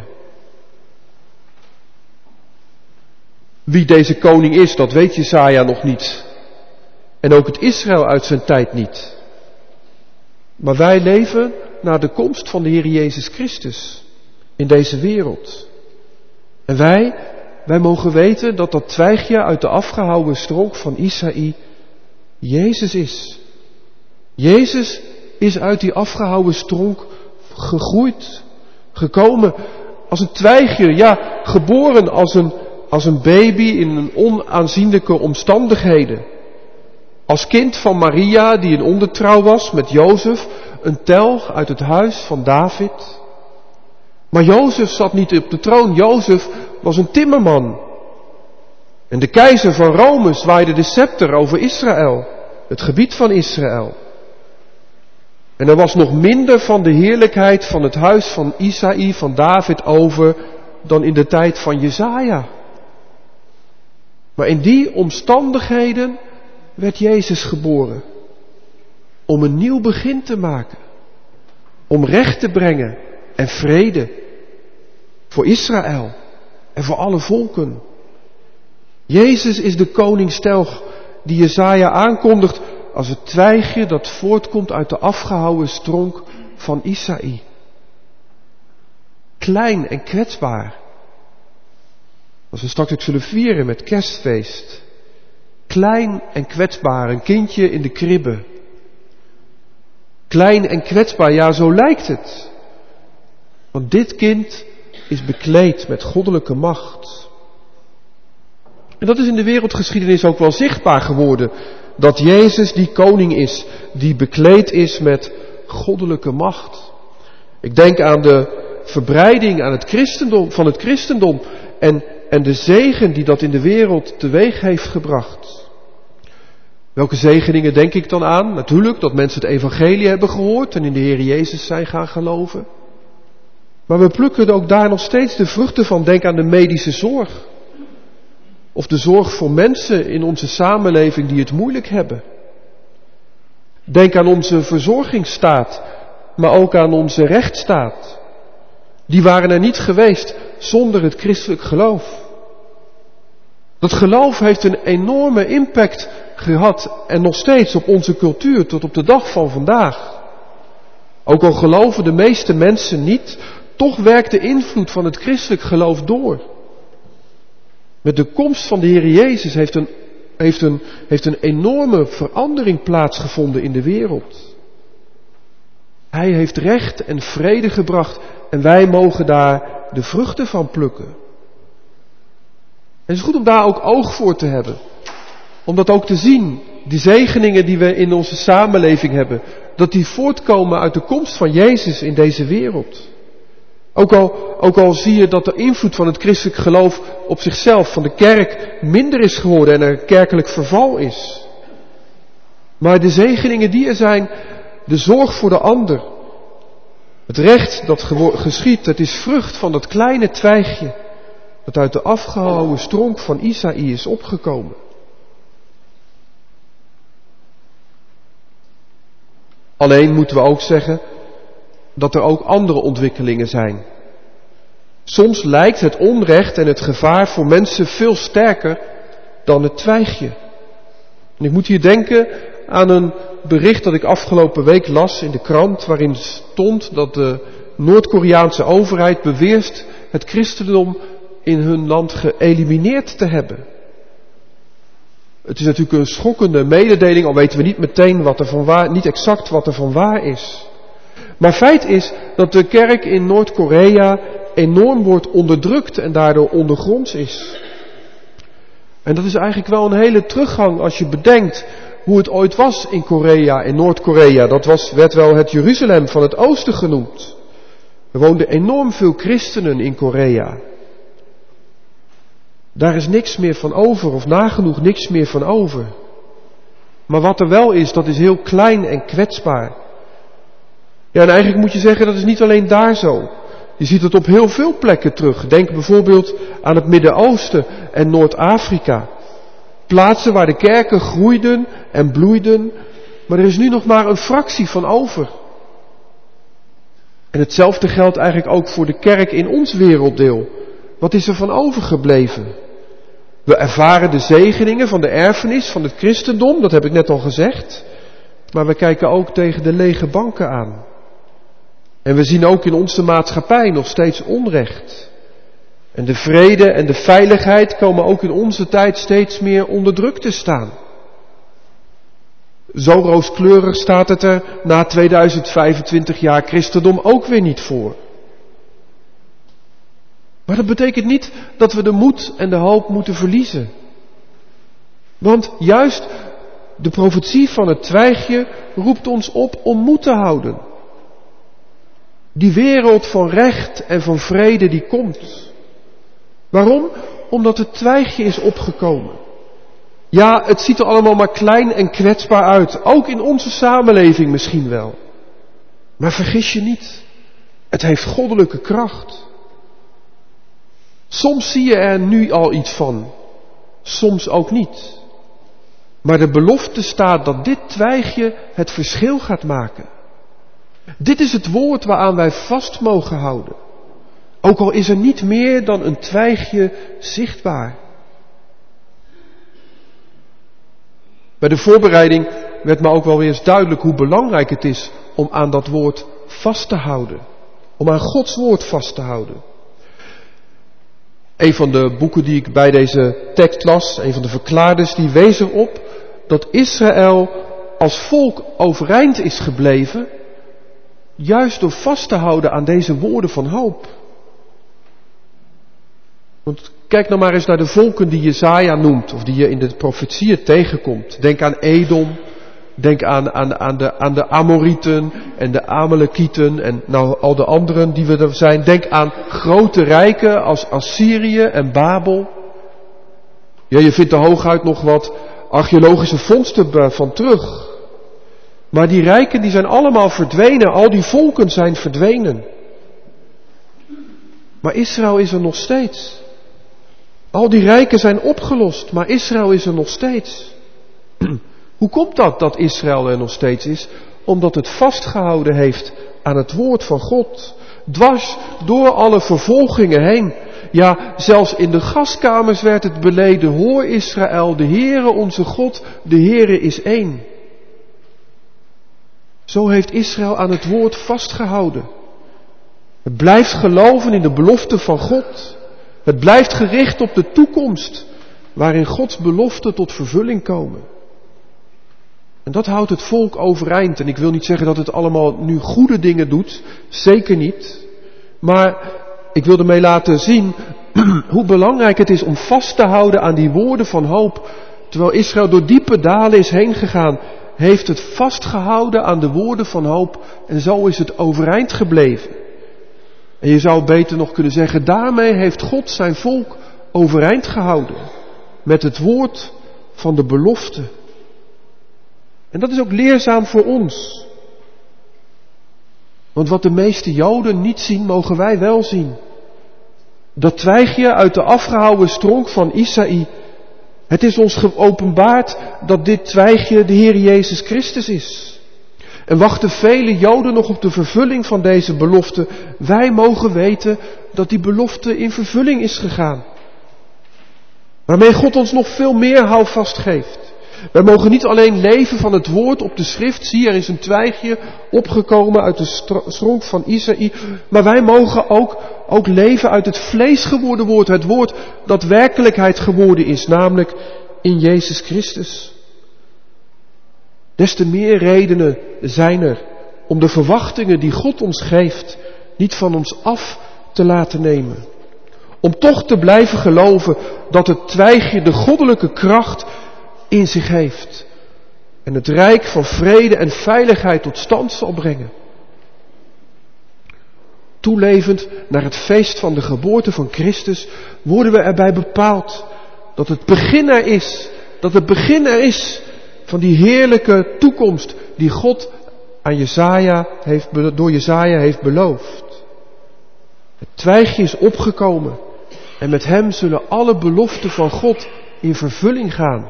B: Wie deze koning is, dat weet Jesaja nog niet. En ook het Israël uit zijn tijd niet. Maar wij leven na de komst van de Heer Jezus Christus in deze wereld. En wij mogen weten dat dat twijgje uit de afgehouwen stronk van Isaï Jezus is. Jezus is uit die afgehouwen stronk gegroeid, gekomen als een twijgje, ja, geboren als een baby in onaanzienlijke omstandigheden. Als kind van Maria die in ondertrouw was met Jozef, een telg uit het huis van David. Maar Jozef zat niet op de troon, Jozef was een timmerman. En de keizer van Rome zwaaide de scepter over Israël, het gebied van Israël. En er was nog minder van de heerlijkheid van het huis van Isaï, van David over, dan in de tijd van Jesaja. Maar in die omstandigheden werd Jezus geboren. Om een nieuw begin te maken. Om recht te brengen en vrede. Voor Israël en voor alle volken. Jezus is de koningstelg die Jesaja aankondigt als het twijgje dat voortkomt uit de afgehouwen stronk van Isaï. Klein en kwetsbaar. Als we straks ook zullen vieren met kerstfeest. Klein en kwetsbaar, een kindje in de kribbe. Klein en kwetsbaar, ja, zo lijkt het. Want dit kind is bekleed met goddelijke macht. En dat is in de wereldgeschiedenis ook wel zichtbaar geworden. Dat Jezus die koning is, die bekleed is met goddelijke macht. Ik denk aan de verbreiding van het christendom en de zegen die dat in de wereld teweeg heeft gebracht. Welke zegeningen denk ik dan aan? Natuurlijk dat mensen het evangelie hebben gehoord en in de Heer Jezus zijn gaan geloven. Maar we plukken ook daar nog steeds de vruchten van. Denk aan de medische zorg. Of de zorg voor mensen in onze samenleving die het moeilijk hebben. Denk aan onze verzorgingsstaat, maar ook aan onze rechtsstaat. Die waren er niet geweest zonder het christelijk geloof. Dat geloof heeft een enorme impact gehad en nog steeds op onze cultuur tot op de dag van vandaag. Ook al geloven de meeste mensen niet, toch werkt de invloed van het christelijk geloof door. Met de komst van de Heer Jezus heeft een enorme verandering plaatsgevonden in de wereld. Hij heeft recht en vrede gebracht en wij mogen daar de vruchten van plukken. Het is goed om daar ook oog voor te hebben. Om dat ook te zien, die zegeningen die we in onze samenleving hebben, dat die voortkomen uit de komst van Jezus in deze wereld. Ook al zie je dat de invloed van het christelijk geloof op zichzelf, van de kerk, minder is geworden en er kerkelijk verval is. Maar de zegeningen die er zijn, de zorg voor de ander, het recht dat geschiet, het is vrucht van dat kleine twijgje dat uit de afgehouwen stronk van Isaïe is opgekomen. Alleen moeten we ook zeggen dat er ook andere ontwikkelingen zijn. Soms lijkt het onrecht en het gevaar voor mensen veel sterker dan het twijgje. En ik moet hier denken aan een bericht dat ik afgelopen week las in de krant, waarin stond dat de Noord-Koreaanse overheid beweert het christendom in hun land geëlimineerd te hebben. Het is natuurlijk een schokkende mededeling, al weten we niet meteen wat er van waar, niet exact wat er van waar is. Maar feit is dat de kerk in Noord-Korea enorm wordt onderdrukt en daardoor ondergronds is. En dat is eigenlijk wel een hele teruggang als je bedenkt hoe het ooit was in Korea, in Noord-Korea. Dat werd wel het Jeruzalem van het oosten genoemd. Er woonden enorm veel christenen in Korea. Daar is niks meer van over, of nagenoeg niks meer van over. Maar wat er wel is, dat is heel klein en kwetsbaar. Ja, en eigenlijk moet je zeggen, dat is niet alleen daar zo. Je ziet het op heel veel plekken terug. Denk bijvoorbeeld aan het Midden-Oosten en Noord-Afrika. Plaatsen waar de kerken groeiden en bloeiden, maar er is nu nog maar een fractie van over. En hetzelfde geldt eigenlijk ook voor de kerk in ons werelddeel. Wat is er van overgebleven? We ervaren de zegeningen van de erfenis van het christendom, dat heb ik net al gezegd. Maar we kijken ook tegen de lege banken aan. En we zien ook in onze maatschappij nog steeds onrecht. En de vrede en de veiligheid komen ook in onze tijd steeds meer onder druk te staan. Zo rooskleurig staat het er na 2025 jaar christendom ook weer niet voor. Maar dat betekent niet dat we de moed en de hoop moeten verliezen. Want juist de profetie van het twijgje roept ons op om moed te houden. Die wereld van recht en van vrede die komt. Waarom? Omdat het twijgje is opgekomen. Ja, het ziet er allemaal maar klein en kwetsbaar uit. Ook in onze samenleving misschien wel. Maar vergis je niet. Het heeft goddelijke kracht. Soms zie je er nu al iets van. Soms ook niet. Maar de belofte staat dat dit twijgje het verschil gaat maken. Dit is het woord waaraan wij vast mogen houden. Ook al is er niet meer dan een twijgje zichtbaar. Bij de voorbereiding werd me ook wel weer eens duidelijk hoe belangrijk het is om aan dat woord vast te houden. Om aan Gods woord vast te houden. Een van de boeken die ik bij deze tekst las, een van de verklaarders, die wees erop dat Israël als volk overeind is gebleven, juist door vast te houden aan deze woorden van hoop. Want kijk nou maar eens naar de volken die Jesaja noemt, of die je in de profetieën tegenkomt. Denk aan Edom, denk aan de Amorieten en de Amalekieten en nou al de anderen die we er zijn. Denk aan grote rijken als Assyrië en Babel. Ja, je vindt er hooguit nog wat archeologische vondsten van terug. Maar die rijken die zijn allemaal verdwenen, al die volken zijn verdwenen. Maar Israël is er nog steeds. Al die rijken zijn opgelost, maar Israël is er nog steeds. Hoe komt dat Israël er nog steeds is? Omdat het vastgehouden heeft aan het woord van God. Dwars door alle vervolgingen heen. Ja, zelfs in de gaskamers werd het beleden: hoor Israël, de Heere onze God, de Heere is één. Zo heeft Israël aan het woord vastgehouden. Het blijft geloven in de belofte van God. Het blijft gericht op de toekomst, waarin Gods beloften tot vervulling komen. En dat houdt het volk overeind. En ik wil niet zeggen dat het allemaal nu goede dingen doet. Zeker niet. Maar ik wil ermee laten zien hoe belangrijk het is om vast te houden aan die woorden van hoop. Terwijl Israël door diepe dalen is heen gegaan, heeft het vastgehouden aan de woorden van hoop. En zo is het overeind gebleven. En je zou beter nog kunnen zeggen, daarmee heeft God zijn volk overeind gehouden. Met het woord van de belofte. En dat is ook leerzaam voor ons. Want wat de meeste Joden niet zien, mogen wij wel zien. Dat twijgje uit de afgehouwen stronk van Isaï. Het is ons geopenbaard dat dit twijgje de Heer Jezus Christus is. En wachten vele Joden nog op de vervulling van deze belofte. Wij mogen weten dat die belofte in vervulling is gegaan. Waarmee God ons nog veel meer houvast geeft. Wij mogen niet alleen leven van het woord op de schrift. Zie, er is een twijgje opgekomen uit de stronk van Isaï. Maar wij mogen ook leven uit het vlees geworden woord. Het woord dat werkelijkheid geworden is. Namelijk in Jezus Christus. Des te meer redenen zijn er om de verwachtingen die God ons geeft niet van ons af te laten nemen. Om toch te blijven geloven dat het twijgje de goddelijke kracht in zich heeft. En het rijk van vrede en veiligheid tot stand zal brengen. Toelevend naar het feest van de geboorte van Christus worden we erbij bepaald dat het begin er is. Dat het begin er is van die heerlijke toekomst die God aan door Jesaja heeft beloofd. Het twijgje is opgekomen en met hem zullen alle beloften van God in vervulling gaan.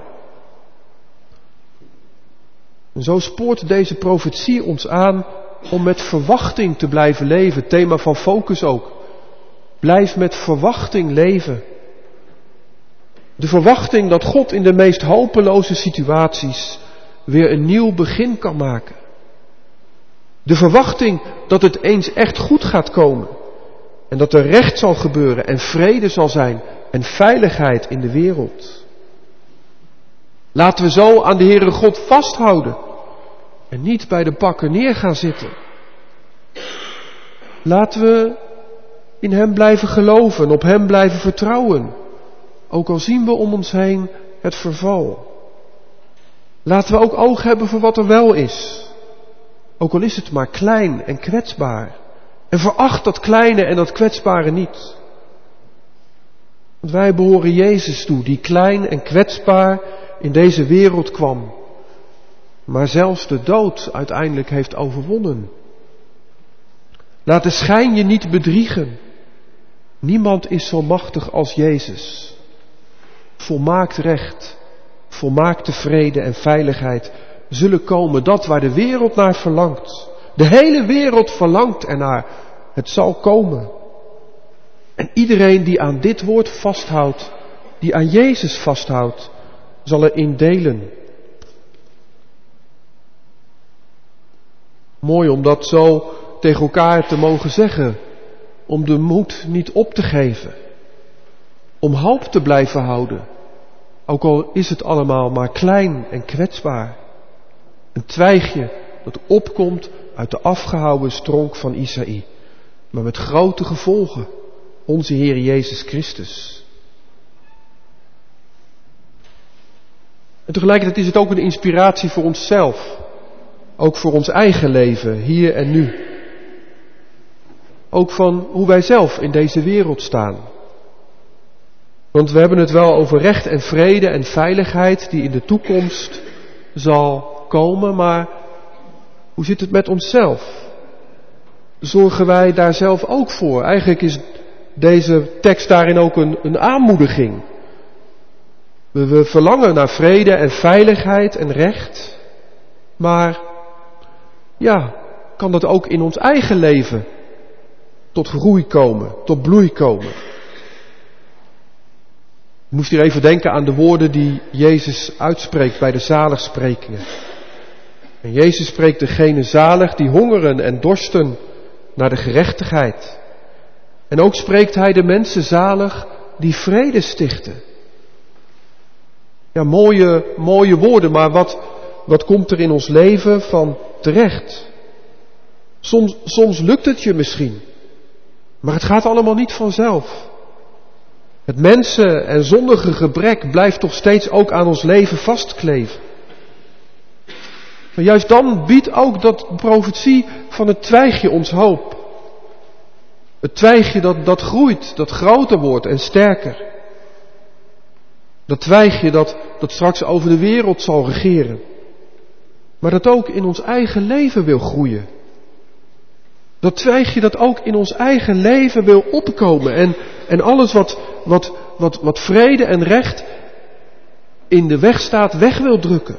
B: En zo spoort deze profetie ons aan om met verwachting te blijven leven. Thema van Focus ook. Blijf met verwachting leven. De verwachting dat God in de meest hopeloze situaties weer een nieuw begin kan maken. De verwachting dat het eens echt goed gaat komen. En dat er recht zal gebeuren en vrede zal zijn en veiligheid in de wereld. Laten we zo aan de Heere God vasthouden. En niet bij de pakken neer gaan zitten. Laten we in Hem blijven geloven, op Hem blijven vertrouwen. Ook al zien we om ons heen het verval. Laten we ook oog hebben voor wat er wel is. Ook al is het maar klein en kwetsbaar. En veracht dat kleine en dat kwetsbare niet. Want wij behoren Jezus toe, die klein en kwetsbaar in deze wereld kwam. Maar zelfs de dood uiteindelijk heeft overwonnen. Laat de schijn je niet bedriegen. Niemand is zo machtig als Jezus. Volmaakt recht, volmaakte vrede en veiligheid zullen komen. Dat waar de wereld naar verlangt. De hele wereld verlangt ernaar. Het zal komen. En iedereen die aan dit woord vasthoudt, die aan Jezus vasthoudt, zal erin delen. Mooi om dat zo tegen elkaar te mogen zeggen. Om de moed niet op te geven. Om hoop te blijven houden. Ook al is het allemaal maar klein en kwetsbaar. Een twijgje dat opkomt uit de afgehouwen stronk van Isaï. Maar met grote gevolgen. Onze Heer Jezus Christus. En tegelijkertijd is het ook een inspiratie voor onszelf. Ook voor ons eigen leven, hier en nu. Ook van hoe wij zelf in deze wereld staan. Want we hebben het wel over recht en vrede en veiligheid die in de toekomst zal komen, maar hoe zit het met onszelf? Zorgen wij daar zelf ook voor? Eigenlijk is deze tekst daarin ook een aanmoediging. We verlangen naar vrede en veiligheid en recht, maar ja, kan dat ook in ons eigen leven tot groei komen, tot bloei komen? Ik moest hier even denken aan de woorden die Jezus uitspreekt bij de zaligsprekingen. En Jezus spreekt degene zalig die hongeren en dorsten naar de gerechtigheid. En ook spreekt hij de mensen zalig die vrede stichten. Ja, mooie woorden, maar wat komt er in ons leven van terecht? Soms lukt het je misschien, maar het gaat allemaal niet vanzelf. Het mensen- en zondige gebrek blijft toch steeds ook aan ons leven vastkleven. Maar juist dan biedt ook dat profetie van het twijgje ons hoop. Het twijgje dat groeit, dat groter wordt en sterker. Dat twijgje dat straks over de wereld zal regeren. Maar dat ook in ons eigen leven wil groeien. Dat twijgje dat ook in ons eigen leven wil opkomen. En alles wat vrede en recht in de weg staat, weg wil drukken.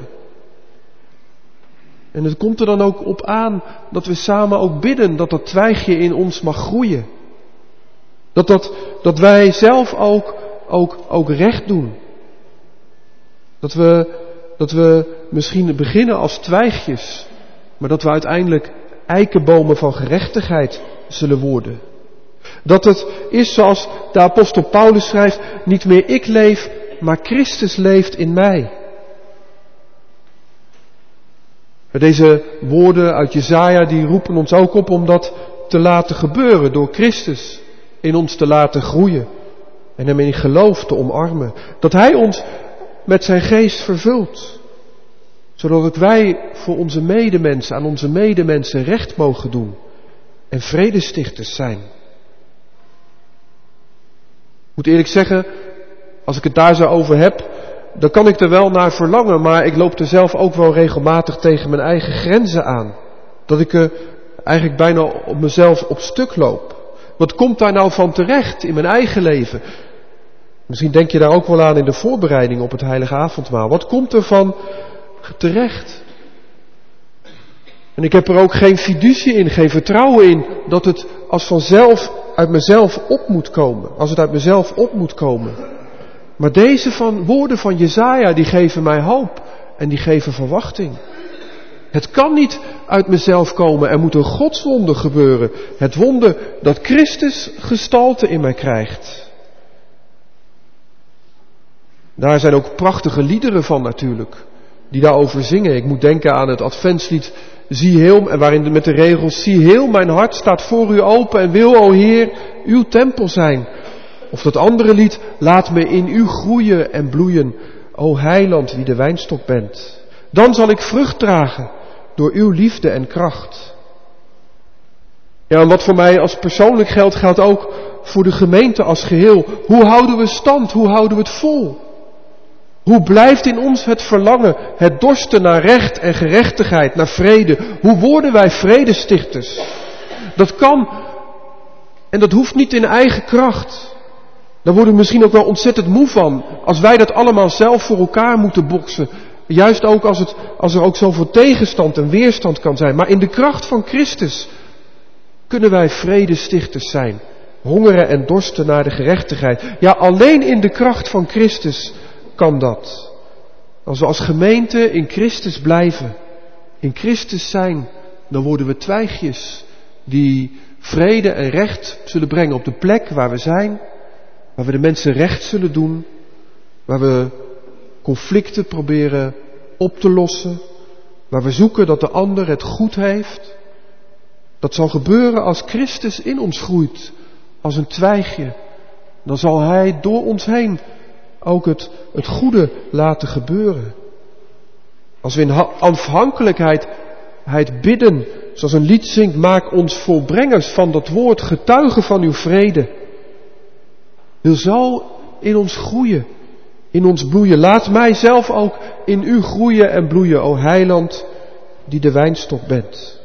B: En het komt er dan ook op aan dat we samen ook bidden dat dat twijgje in ons mag groeien. Dat wij zelf ook recht doen. Dat we misschien beginnen als twijgjes, maar dat we uiteindelijk eikenbomen van gerechtigheid zullen worden. Dat het is zoals de apostel Paulus schrijft, niet meer ik leef, maar Christus leeft in mij. Deze woorden uit Jesaja die roepen ons ook op om dat te laten gebeuren door Christus in ons te laten groeien en hem in geloof te omarmen. Dat Hij ons met zijn geest vervult, zodat ook wij voor onze medemensen, aan onze medemensen recht mogen doen en vredestichters zijn. Ik moet eerlijk zeggen, als ik het daar zo over heb, dan kan ik er wel naar verlangen, maar ik loop er zelf ook wel regelmatig tegen mijn eigen grenzen aan. Dat ik er eigenlijk bijna op mezelf op stuk loop. Wat komt daar nou van terecht in mijn eigen leven? Misschien denk je daar ook wel aan in de voorbereiding op het heilige avondmaal. Wat komt er van terecht? En ik heb er ook geen fiducie in, geen vertrouwen in dat het als vanzelf uit mezelf op moet komen. Als het uit mezelf op moet komen. Maar deze woorden van Jesaja, die geven mij hoop en die geven verwachting. Het kan niet uit mezelf komen, er moet een godswonder gebeuren. Het wonder dat Christus gestalte in mij krijgt. Daar zijn ook prachtige liederen van natuurlijk, die daarover zingen. Ik moet denken aan het adventslied Zie heel, en waarin met de regels: zie heel mijn hart staat voor u open en wil, o Heer, uw tempel zijn. Of dat andere lied: laat me in u groeien en bloeien, o Heiland die de wijnstok bent. Dan zal ik vrucht dragen door uw liefde en kracht. Ja, en wat voor mij als persoonlijk geldt, geldt ook voor de gemeente als geheel. Hoe houden we stand? Hoe houden we het vol? Hoe blijft in ons het verlangen, het dorsten naar recht en gerechtigheid, naar vrede? Hoe worden wij vredestichters? Dat kan en dat hoeft niet in eigen kracht. Daar worden we misschien ook wel ontzettend moe van, als wij dat allemaal zelf voor elkaar moeten boksen. Juist ook als er ook zoveel tegenstand en weerstand kan zijn. Maar in de kracht van Christus kunnen wij vredestichters zijn. Hongeren en dorsten naar de gerechtigheid. Ja, alleen in de kracht van Christus kan dat. Als we als gemeente in Christus blijven, in Christus zijn, dan worden we twijgjes die vrede en recht zullen brengen op de plek waar we zijn, waar we de mensen recht zullen doen, waar we conflicten proberen op te lossen, waar we zoeken dat de ander het goed heeft. Dat zal gebeuren als Christus in ons groeit, als een twijgje. Dan zal Hij door ons heen ook het goede laten gebeuren. Als we in afhankelijkheid bidden, zoals een lied zingt: maak ons volbrengers van dat woord, getuigen van uw vrede. Wil zo in ons groeien, in ons bloeien. Laat mij zelf ook in u groeien en bloeien, o Heiland die de wijnstok bent.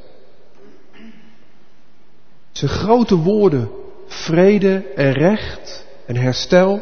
B: Het zijn grote woorden, vrede en recht en herstel.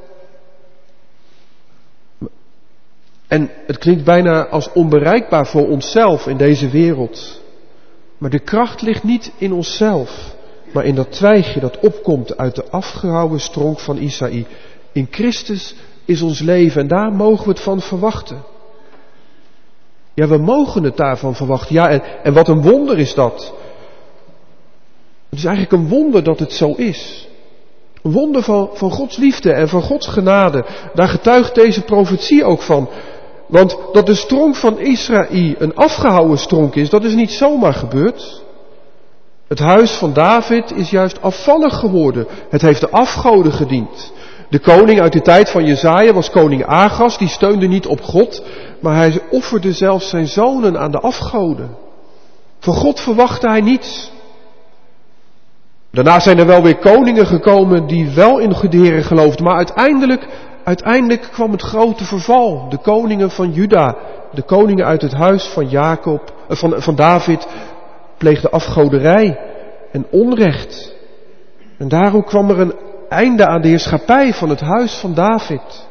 B: En het klinkt bijna als onbereikbaar voor onszelf in deze wereld. Maar de kracht ligt niet in onszelf, maar in dat twijgje dat opkomt uit de afgehouwen stronk van Isaïe. In Christus is ons leven en daar mogen we het van verwachten. Ja, we mogen het daarvan verwachten. Ja, en wat een wonder is dat. Het is eigenlijk een wonder dat het zo is. Een wonder van Gods liefde en van Gods genade. Daar getuigt deze profetie ook van. Want dat de stronk van Israël een afgehouwen stronk is, dat is niet zomaar gebeurd. Het huis van David is juist afvallig geworden. Het heeft de afgoden gediend. De koning uit de tijd van Jesaja was koning Agas, die steunde niet op God, maar hij offerde zelfs zijn zonen aan de afgoden. Van God verwachtte hij niets. Daarna zijn er wel weer koningen gekomen die wel in de Heere geloofden. Maar uiteindelijk kwam het grote verval. De koningen van Juda, de koningen uit het huis van David, pleegden afgoderij en onrecht. En daarom kwam er een einde aan de heerschappij van het huis van David.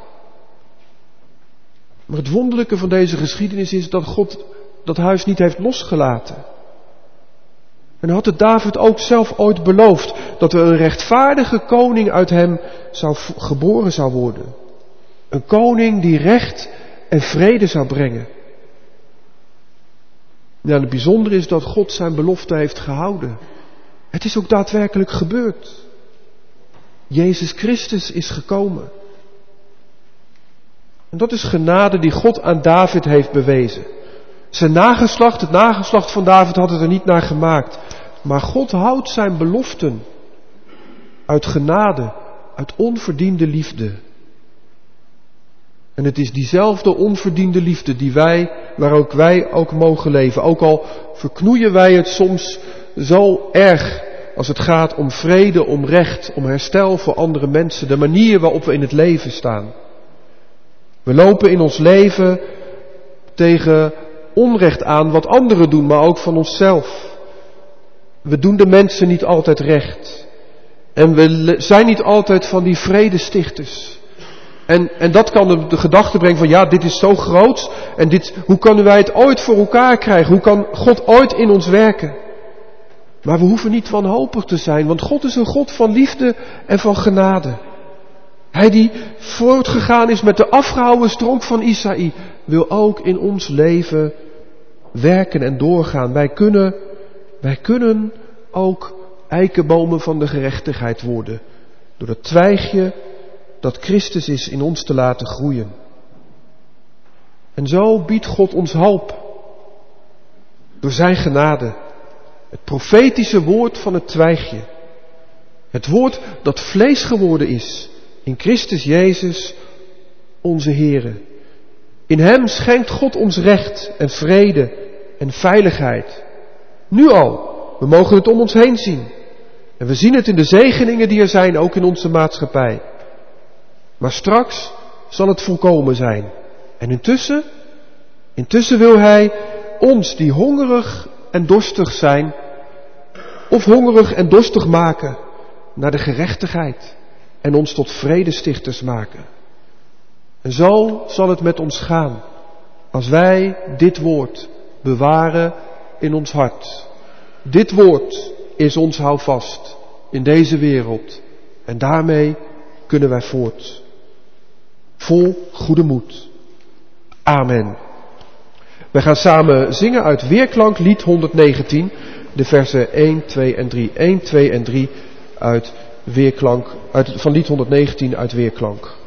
B: Maar het wonderlijke van deze geschiedenis is dat God dat huis niet heeft losgelaten. En had het David ook zelf ooit beloofd dat er een rechtvaardige koning uit hem geboren zou worden. Een koning die recht en vrede zou brengen. Nou, het bijzondere is dat God zijn belofte heeft gehouden. Het is ook daadwerkelijk gebeurd. Jezus Christus is gekomen. En dat is genade die God aan David heeft bewezen. Zijn nageslacht, het nageslacht van David, had het er niet naar gemaakt. Maar God houdt zijn beloften uit genade, uit onverdiende liefde. En het is diezelfde onverdiende liefde waar ook wij mogen leven. Ook al verknoeien wij het soms zo erg als het gaat om vrede, om recht, om herstel voor andere mensen. De manier waarop we in het leven staan. We lopen in ons leven tegen onrecht aan wat anderen doen, maar ook van onszelf. We doen de mensen niet altijd recht. En we zijn niet altijd van die vredestichters. En dat kan de gedachte brengen van ja, dit is zo groot. En hoe kunnen wij het ooit voor elkaar krijgen? Hoe kan God ooit in ons werken? Maar we hoeven niet wanhopig te zijn, want God is een God van liefde en van genade. Hij die voortgegaan is met de afgehouwen stronk van Isaïe, wil ook in ons leven werken en doorgaan. Wij kunnen ook eikenbomen van de gerechtigheid worden. Door het twijgje dat Christus is in ons te laten groeien. En zo biedt God ons hoop. Door zijn genade. Het profetische woord van het twijgje. Het woord dat vlees geworden is. In Christus Jezus, onze Heere. In hem schenkt God ons recht en vrede en veiligheid. Nu al. We mogen het om ons heen zien. En we zien het in de zegeningen die er zijn, ook in onze maatschappij. Maar straks zal het volkomen zijn. En intussen wil hij ons die hongerig en dorstig zijn, of hongerig en dorstig maken naar de gerechtigheid. En ons tot vredestichters maken. En zo zal het met ons gaan. Als wij dit woord bewaren in ons hart. Dit woord is ons houvast in deze wereld. En daarmee kunnen wij voort. Vol goede moed. Amen. We gaan samen zingen uit Weerklank lied 119. De versen 1, 2 en 3. 1, 2 en 3 uit Weerklank. Van lied 119 uit Weerklank.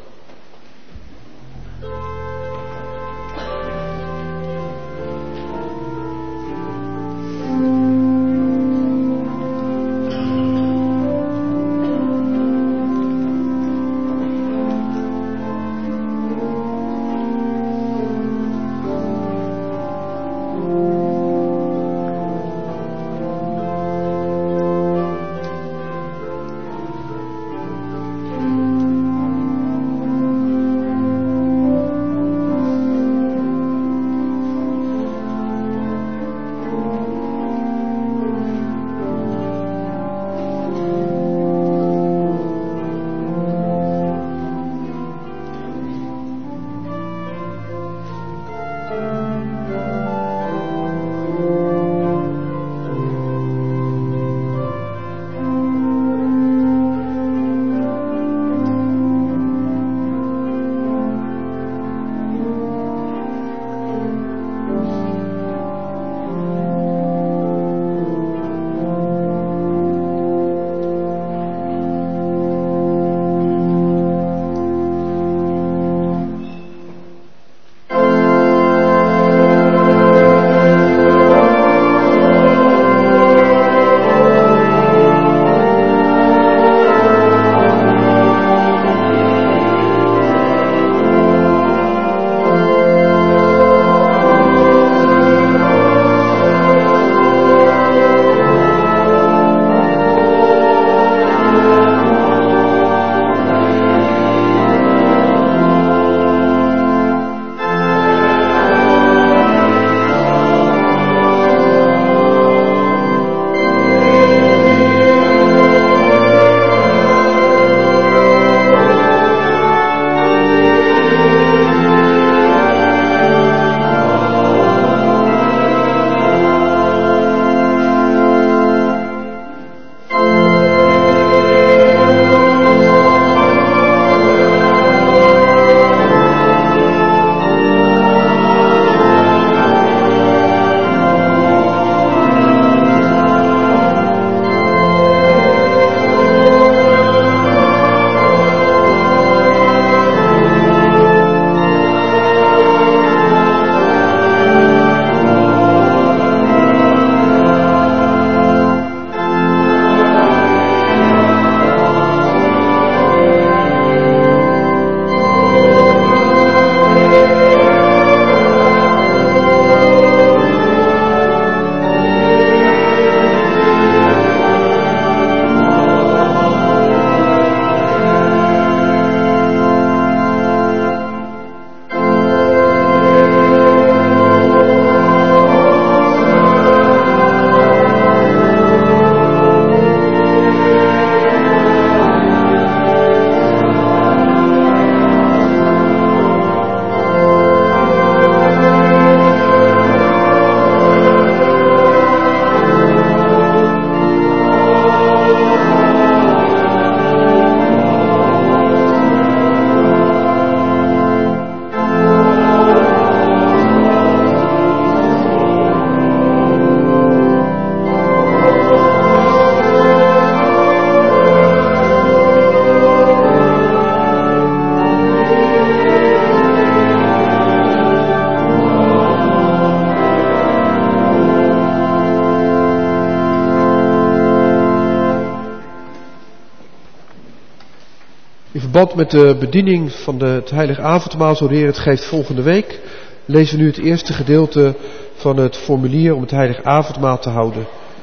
B: verband met de bediening van het heilig avondmaal, zo de Heer het geeft volgende week, lezen we nu het eerste gedeelte van het formulier om het heilig avondmaal te houden.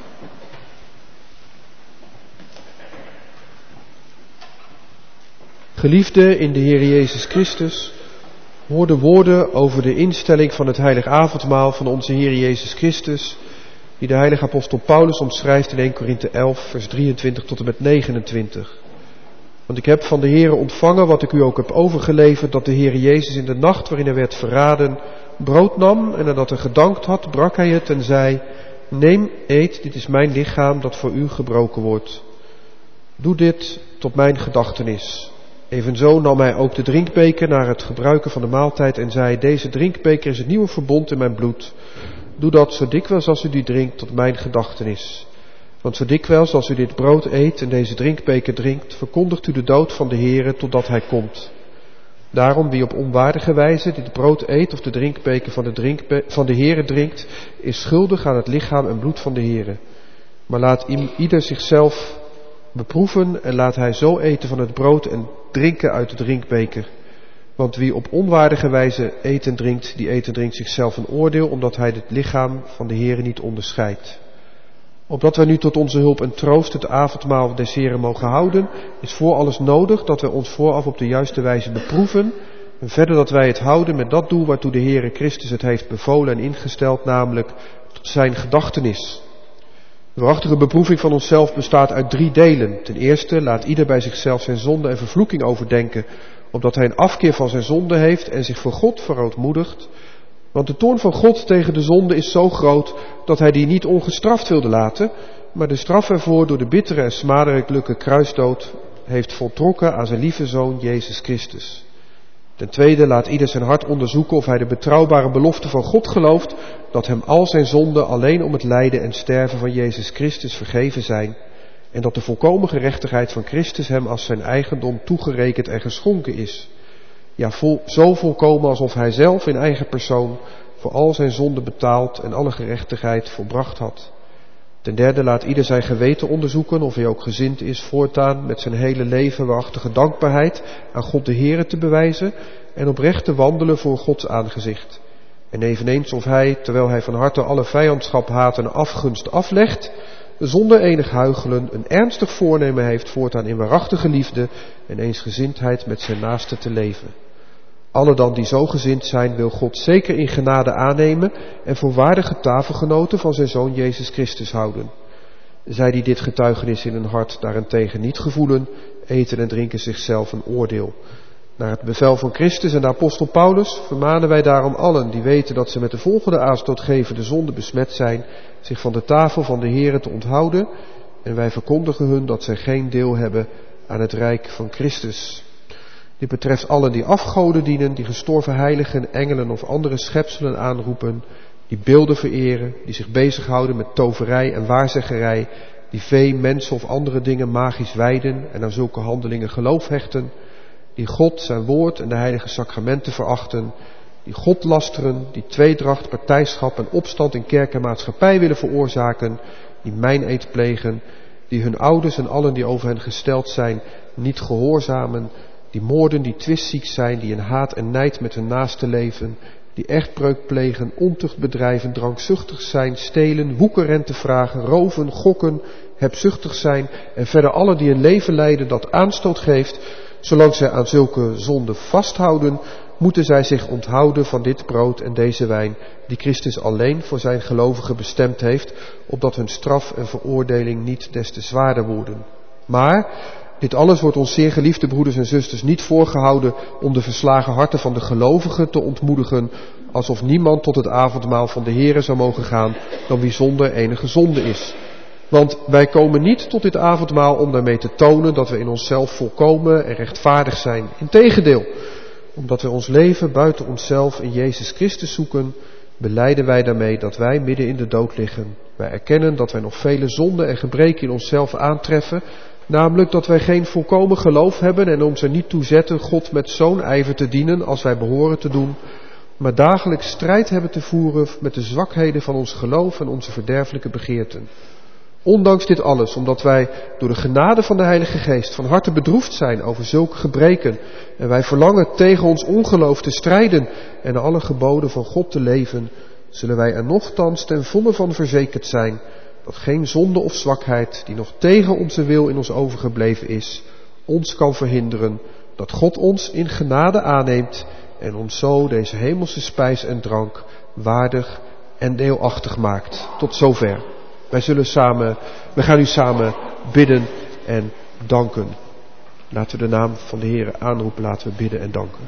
B: Geliefden in de Heer Jezus Christus, hoor de woorden over de instelling van het heilig avondmaal van onze Heer Jezus Christus, die de heilige apostel Paulus omschrijft in 1 Korinthe 11, vers 23 tot en met 29. Want ik heb van de Heere ontvangen wat ik u ook heb overgeleverd, dat de Heer Jezus in de nacht waarin hij werd verraden, brood nam en nadat hij gedankt had, brak hij het en zei: Neem, eet, dit is mijn lichaam dat voor u gebroken wordt. Doe dit tot mijn gedachtenis. Evenzo nam hij ook de drinkbeker naar het gebruiken van de maaltijd en zei: Deze drinkbeker is het nieuwe verbond in mijn bloed. Doe dat zo dikwijls als u die drinkt tot mijn gedachtenis. Want zo dikwijls als u dit brood eet en deze drinkbeker drinkt, verkondigt u de dood van de Heere totdat hij komt. Daarom wie op onwaardige wijze dit brood eet of de drinkbeker van de Heere drinkt, is schuldig aan het lichaam en bloed van de Heere. Maar laat ieder zichzelf beproeven en laat hij zo eten van het brood en drinken uit de drinkbeker. Want wie op onwaardige wijze eet en drinkt, die eet en drinkt zichzelf een oordeel, omdat hij het lichaam van de Heere niet onderscheidt. Opdat wij nu tot onze hulp en troost het avondmaal des Heren mogen houden, is voor alles nodig dat wij ons vooraf op de juiste wijze beproeven, en verder dat wij het houden met dat doel waartoe de Heere Christus het heeft bevolen en ingesteld, namelijk tot zijn gedachtenis. De waarachtige beproeving van onszelf bestaat uit 3 delen. Ten eerste, laat ieder bij zichzelf zijn zonde en vervloeking overdenken, opdat hij een afkeer van zijn zonde heeft en zich voor God verootmoedigt. Want de toorn van God tegen de zonde is zo groot dat hij die niet ongestraft wilde laten, maar de straf ervoor door de bittere en smadelijke kruisdood heeft voltrokken aan zijn lieve Zoon Jezus Christus. Ten tweede, laat ieder zijn hart onderzoeken of hij de betrouwbare belofte van God gelooft, dat hem al zijn zonden alleen om het lijden en sterven van Jezus Christus vergeven zijn, en dat de volkomen gerechtigheid van Christus hem als zijn eigendom toegerekend en geschonken is. Ja, zo volkomen alsof hij zelf in eigen persoon voor al zijn zonden betaald en alle gerechtigheid volbracht had. Ten derde, laat ieder zijn geweten onderzoeken of hij ook gezind is voortaan met zijn hele leven waarachtige dankbaarheid aan God de Heere te bewijzen en oprecht te wandelen voor Gods aangezicht. En eveneens of hij, terwijl hij van harte alle vijandschap, haat en afgunst aflegt, zonder enig huichelen een ernstig voornemen heeft voortaan in waarachtige liefde en eensgezindheid met zijn naaste te leven. Alle dan die zo gezind zijn, wil God zeker in genade aannemen en voor waardige tafelgenoten van zijn Zoon Jezus Christus houden. Zij die dit getuigenis in hun hart daarentegen niet gevoelen, eten en drinken zichzelf een oordeel. Naar het bevel van Christus en de apostel Paulus vermanen wij daarom allen die weten dat ze met de volgende aanstootgevende zonde besmet zijn, zich van de tafel van de Heere te onthouden, en wij verkondigen hun dat zij geen deel hebben aan het rijk van Christus. Dit betreft allen die afgoden dienen, die gestorven heiligen, engelen of andere schepselen aanroepen, die beelden vereren, die zich bezighouden met toverij en waarzeggerij, die vee, mensen of andere dingen magisch wijden en aan zulke handelingen geloof hechten, die God, zijn woord en de heilige sacramenten verachten, die God lasteren, die tweedracht, partijschap en opstand in kerk en maatschappij willen veroorzaken, die meineed plegen, die hun ouders en allen die over hen gesteld zijn niet gehoorzamen, die moorden, die twistziek zijn, die in haat en nijd met hun naasten leven, die echtbreuk plegen, ontucht bedrijven, drankzuchtig zijn, stelen, woekerrente vragen, roven, gokken, hebzuchtig zijn en verder alle die een leven leiden dat aanstoot geeft, zolang zij aan zulke zonden vasthouden, moeten zij zich onthouden van dit brood en deze wijn, die Christus alleen voor zijn gelovigen bestemd heeft, opdat hun straf en veroordeling niet des te zwaarder worden. Maar dit alles wordt ons zeer geliefde broeders en zusters niet voorgehouden om de verslagen harten van de gelovigen te ontmoedigen, alsof niemand tot het avondmaal van de Heere zou mogen gaan dan wie zonder enige zonde is. Want wij komen niet tot dit avondmaal om daarmee te tonen dat we in onszelf volkomen en rechtvaardig zijn. Integendeel, omdat we ons leven buiten onszelf in Jezus Christus zoeken, belijden wij daarmee dat wij midden in de dood liggen. Wij erkennen dat wij nog vele zonden en gebreken in onszelf aantreffen, namelijk dat wij geen volkomen geloof hebben en ons er niet toe zetten God met zo'n ijver te dienen als wij behoren te doen, maar dagelijks strijd hebben te voeren met de zwakheden van ons geloof en onze verderfelijke begeerten. Ondanks dit alles, omdat wij door de genade van de Heilige Geest van harte bedroefd zijn over zulke gebreken en wij verlangen tegen ons ongeloof te strijden en alle geboden van God te leven, zullen wij er nochtans ten volle van verzekerd zijn dat geen zonde of zwakheid die nog tegen onze wil in ons overgebleven is, ons kan verhinderen dat God ons in genade aanneemt en ons zo deze hemelse spijs en drank waardig en deelachtig maakt. Tot zover. We gaan nu samen bidden en danken. Laten we de naam van de Heer aanroepen, laten we bidden en danken.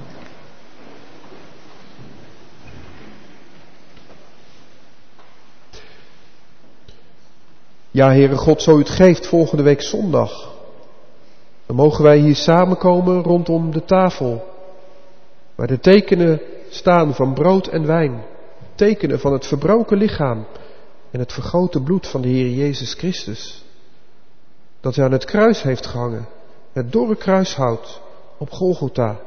B: Ja, Heere God, zo u het geeft volgende week zondag, dan mogen wij hier samenkomen rondom de tafel, waar de tekenen staan van brood en wijn, tekenen van het verbroken lichaam en het vergoten bloed van de Heer Jezus Christus, dat hij aan het kruis heeft gehangen, het dorre kruishout op Golgotha.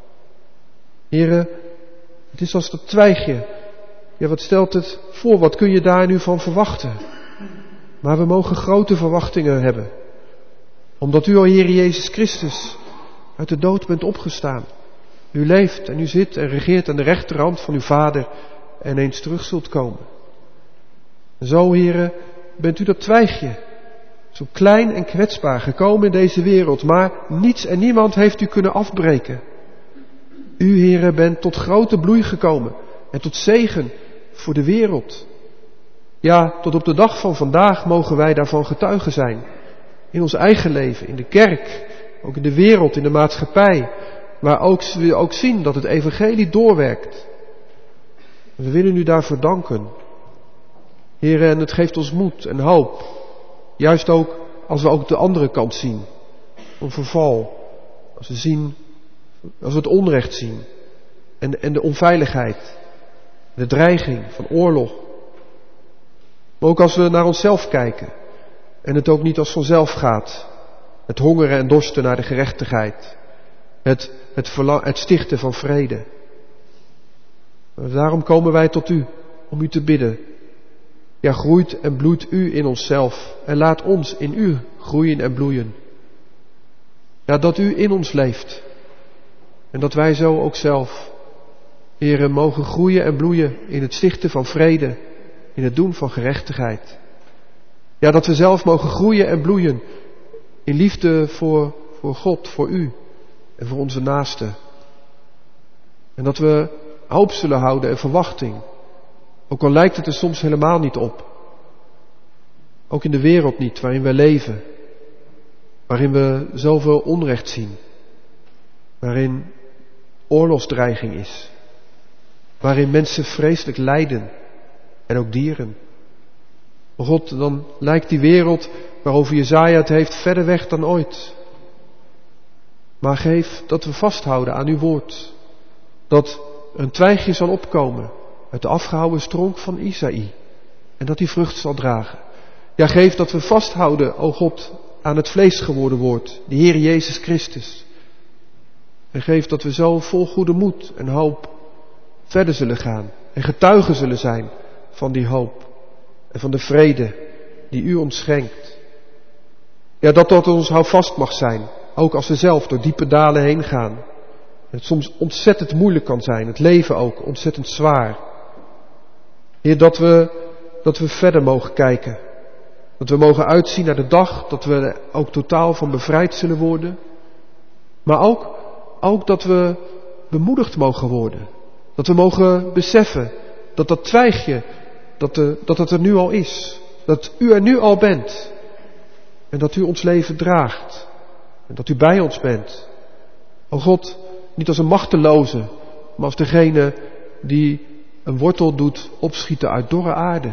B: Heere, het is als dat twijgje. Ja, wat stelt het voor? Wat kun je daar nu van verwachten? Maar we mogen grote verwachtingen hebben, omdat u, o Heer Jezus Christus, uit de dood bent opgestaan. U leeft en u zit en regeert aan de rechterhand van uw Vader en eens terug zult komen. En zo, Heere, bent u dat twijgje, zo klein en kwetsbaar, gekomen in deze wereld, maar niets en niemand heeft u kunnen afbreken. U, Heere, bent tot grote bloei gekomen en tot zegen voor de wereld. Ja, tot op de dag van vandaag mogen wij daarvan getuigen zijn. In ons eigen leven, in de kerk, ook in de wereld, in de maatschappij, waar we ook zien dat het evangelie doorwerkt. We willen u daarvoor danken. Heere, en het geeft ons moed en hoop. Juist ook als we ook de andere kant zien. Een verval. Als we het onrecht zien. En de onveiligheid. De dreiging van oorlog. Maar ook als we naar onszelf kijken. En het ook niet als vanzelf gaat. Het hongeren en dorsten naar de gerechtigheid. Het stichten van vrede. Daarom komen wij tot u. Om u te bidden. Ja, groeit en bloeit u in onszelf. En laat ons in u groeien en bloeien. Ja, dat u in ons leeft. En dat wij zo ook zelf, Heere, mogen groeien en bloeien in het stichten van vrede. In het doen van gerechtigheid. Ja, dat we zelf mogen groeien en bloeien in liefde voor God, voor u en voor onze naasten. En dat we hoop zullen houden en verwachting. Ook al lijkt het er soms helemaal niet op. Ook in de wereld niet waarin we leven. Waarin we zoveel onrecht zien. Waarin oorlogsdreiging is. Waarin mensen vreselijk lijden. En ook dieren. Maar God, dan lijkt die wereld waarover Jesaja het heeft verder weg dan ooit. Maar geef dat we vasthouden aan uw woord. Dat er een twijgje zal opkomen uit de afgehouwen stronk van Isaïe. En dat die vrucht zal dragen. Ja, geef dat we vasthouden, o God, aan het vlees geworden woord, de Heer Jezus Christus. En geef dat we zo vol goede moed en hoop verder zullen gaan. En getuigen zullen zijn van die hoop. En van de vrede die u ons schenkt. Ja, dat ons houvast mag zijn. Ook als we zelf door diepe dalen heen gaan. Het soms ontzettend moeilijk kan zijn. Het leven ook ontzettend zwaar. Heer, dat we verder mogen kijken. Dat we mogen uitzien naar de dag dat we er ook totaal van bevrijd zullen worden. Maar ook dat we bemoedigd mogen worden. Dat we mogen beseffen dat dat twijgje, dat het er nu al is. Dat u er nu al bent. En dat u ons leven draagt. En dat u bij ons bent. O God, niet als een machteloze, maar als degene die een wortel doet opschieten uit dorre aarde.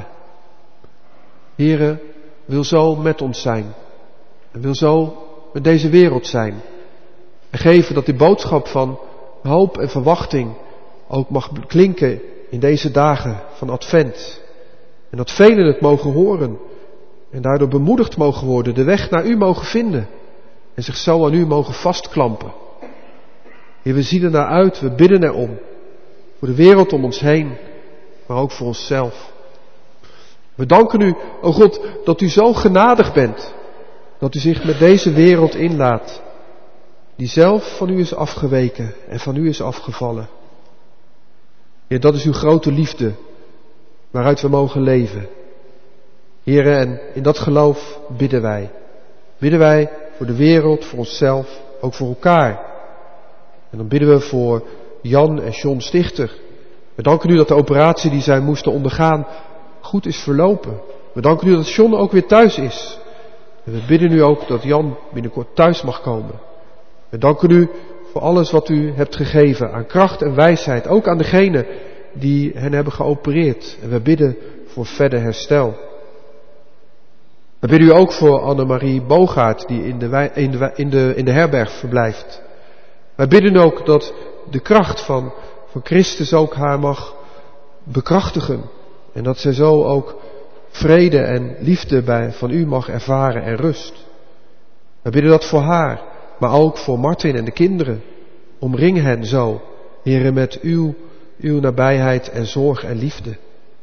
B: Heere, wil zo met ons zijn. En wil zo met deze wereld zijn. En geven dat die boodschap van hoop en verwachting ook mag klinken in deze dagen van Advent. En dat velen het mogen horen. En daardoor bemoedigd mogen worden, de weg naar u mogen vinden. En zich zo aan u mogen vastklampen. Heer, we zien er naar uit, we bidden erom. Voor de wereld om ons heen, maar ook voor onszelf. We danken u, o God, dat u zo genadig bent. Dat u zich met deze wereld inlaat. Die zelf van u is afgeweken en van u is afgevallen. Heer, dat is uw grote liefde waaruit we mogen leven. Heer, en in dat geloof bidden wij. Bidden wij voor de wereld, voor onszelf, ook voor elkaar. En dan bidden we voor Jan en John Stichter. We danken u dat de operatie die zij moesten ondergaan goed is verlopen. We danken u dat John ook weer thuis is. En we bidden u ook dat Jan binnenkort thuis mag komen. We danken u voor alles wat u hebt gegeven aan kracht en wijsheid. Ook aan degenen die hen hebben geopereerd. En we bidden voor verder herstel. We bidden u ook voor Annemarie Bogaert die in de herberg verblijft. Wij bidden ook dat de kracht van Christus ook haar mag bekrachtigen. En dat zij zo ook vrede en liefde van u mag ervaren en rust. We bidden dat voor haar, maar ook voor Martin en de kinderen. Omring hen zo, Heere, met uw nabijheid en zorg en liefde.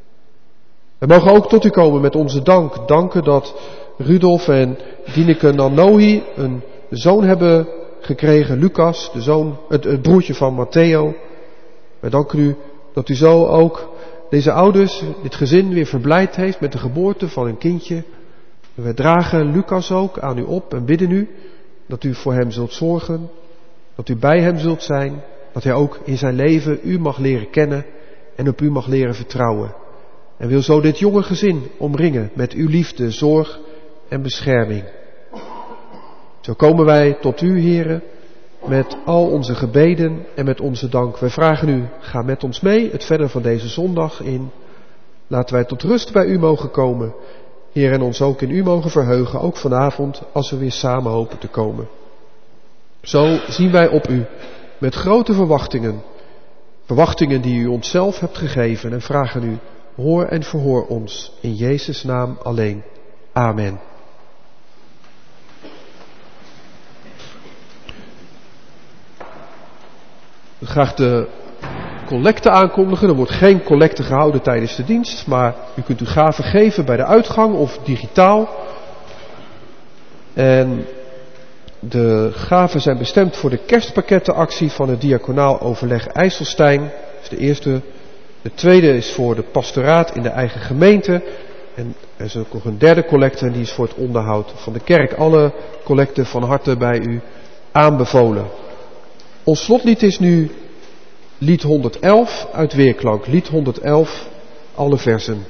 B: We mogen ook tot u komen met onze dank. Danken dat Rudolf en Dineke Nanohi een zoon hebben gekregen, Lucas, het broertje van Matteo. Wij danken u dat u zo ook deze ouders, dit gezin weer verblijd heeft met de geboorte van een kindje. En wij dragen Lucas ook aan u op en bidden u dat u voor hem zult zorgen, dat u bij hem zult zijn, dat hij ook in zijn leven u mag leren kennen en op u mag leren vertrouwen. En wil zo dit jonge gezin omringen met uw liefde, zorg en bescherming. Zo komen wij tot u, Heere, met al onze gebeden en met onze dank. Wij vragen u, ga met ons mee het verder van deze zondag in. Laten wij tot rust bij u mogen komen, Heer, en ons ook in u mogen verheugen, ook vanavond, als we weer samen hopen te komen. Zo zien wij op u met grote verwachtingen. Verwachtingen die u onszelf hebt gegeven en vragen u, hoor en verhoor ons, in Jezus' naam alleen. Amen. Ik wil graag de collecte aankondigen. Er wordt geen collecte gehouden tijdens de dienst, maar u kunt uw gaven geven bij de uitgang of digitaal. En de gaven zijn bestemd voor de kerstpakkettenactie van het diaconaal overleg IJsselstein. Dat is de eerste. De tweede is voor de pastoraat in de eigen gemeente. En er is ook nog een derde collecte en die is voor het onderhoud van de kerk. Alle collecten van harte bij u aanbevolen. Ons slotlied is nu lied 111 uit Weerklank. Lied 111, alle versen.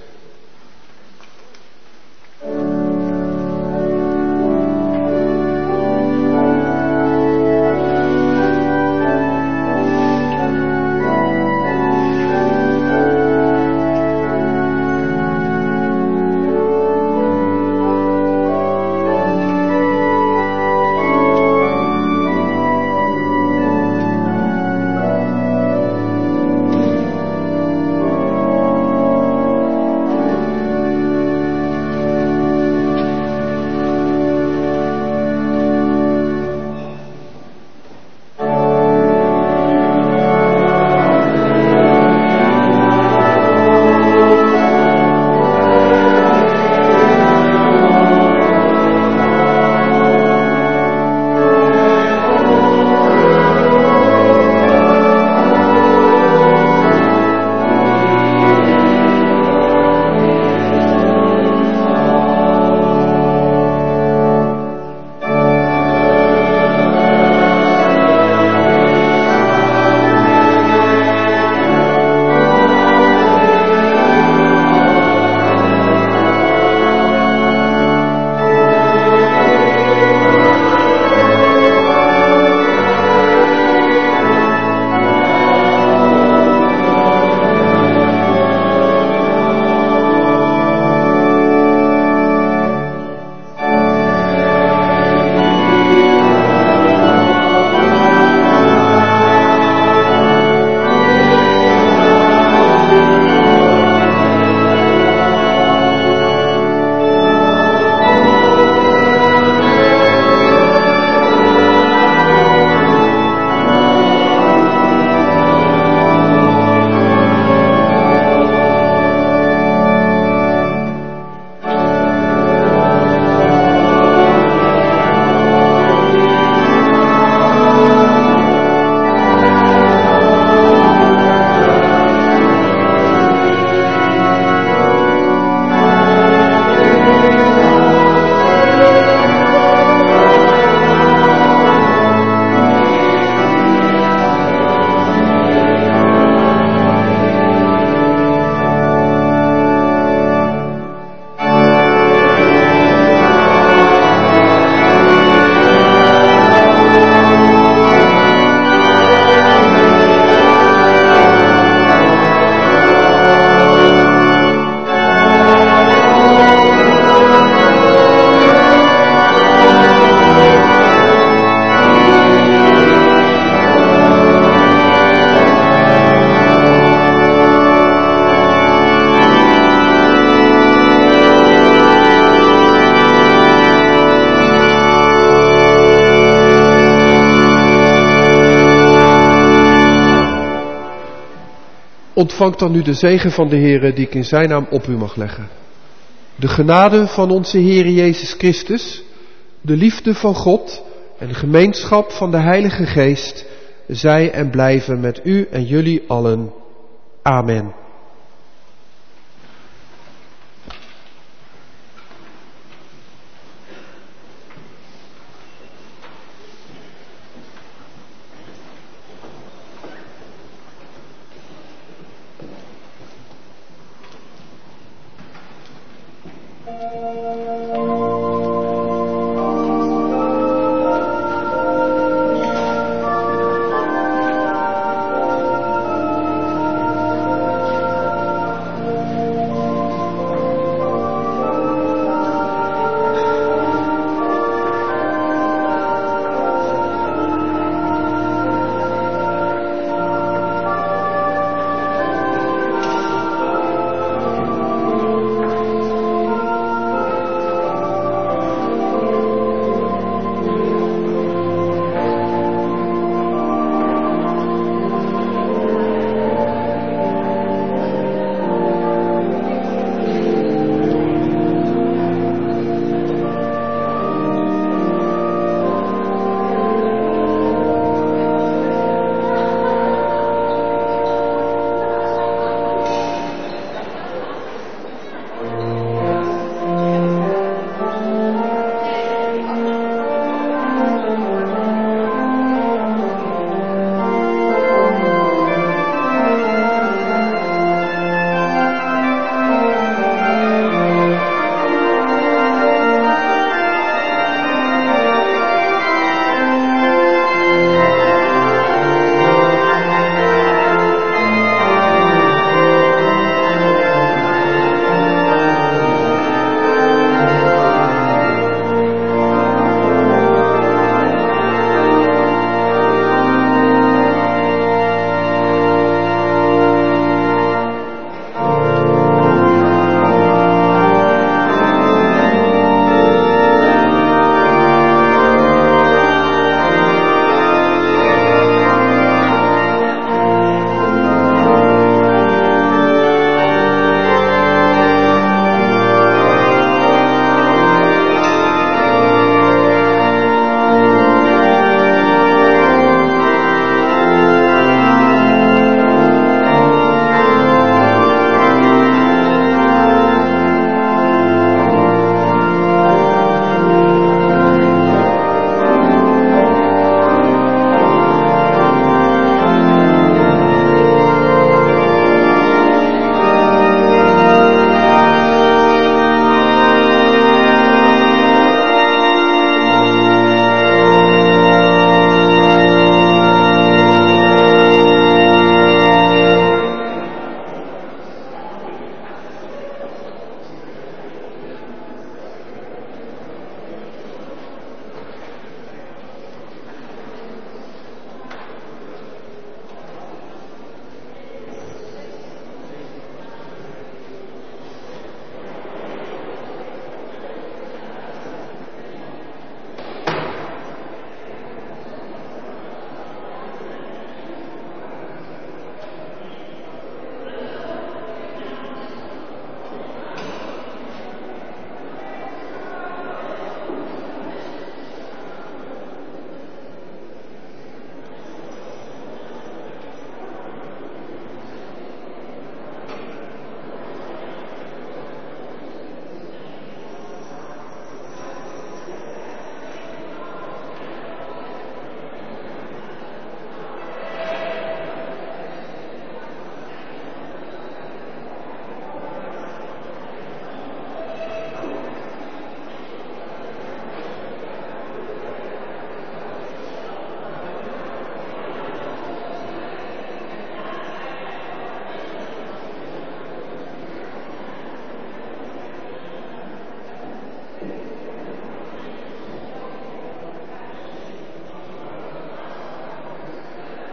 B: Ontvangt dan nu de zegen van de Heere die ik in zijn naam op u mag leggen. De genade van onze Heere Jezus Christus, de liefde van God en de gemeenschap van de Heilige Geest zij en blijven met u en jullie allen. Amen.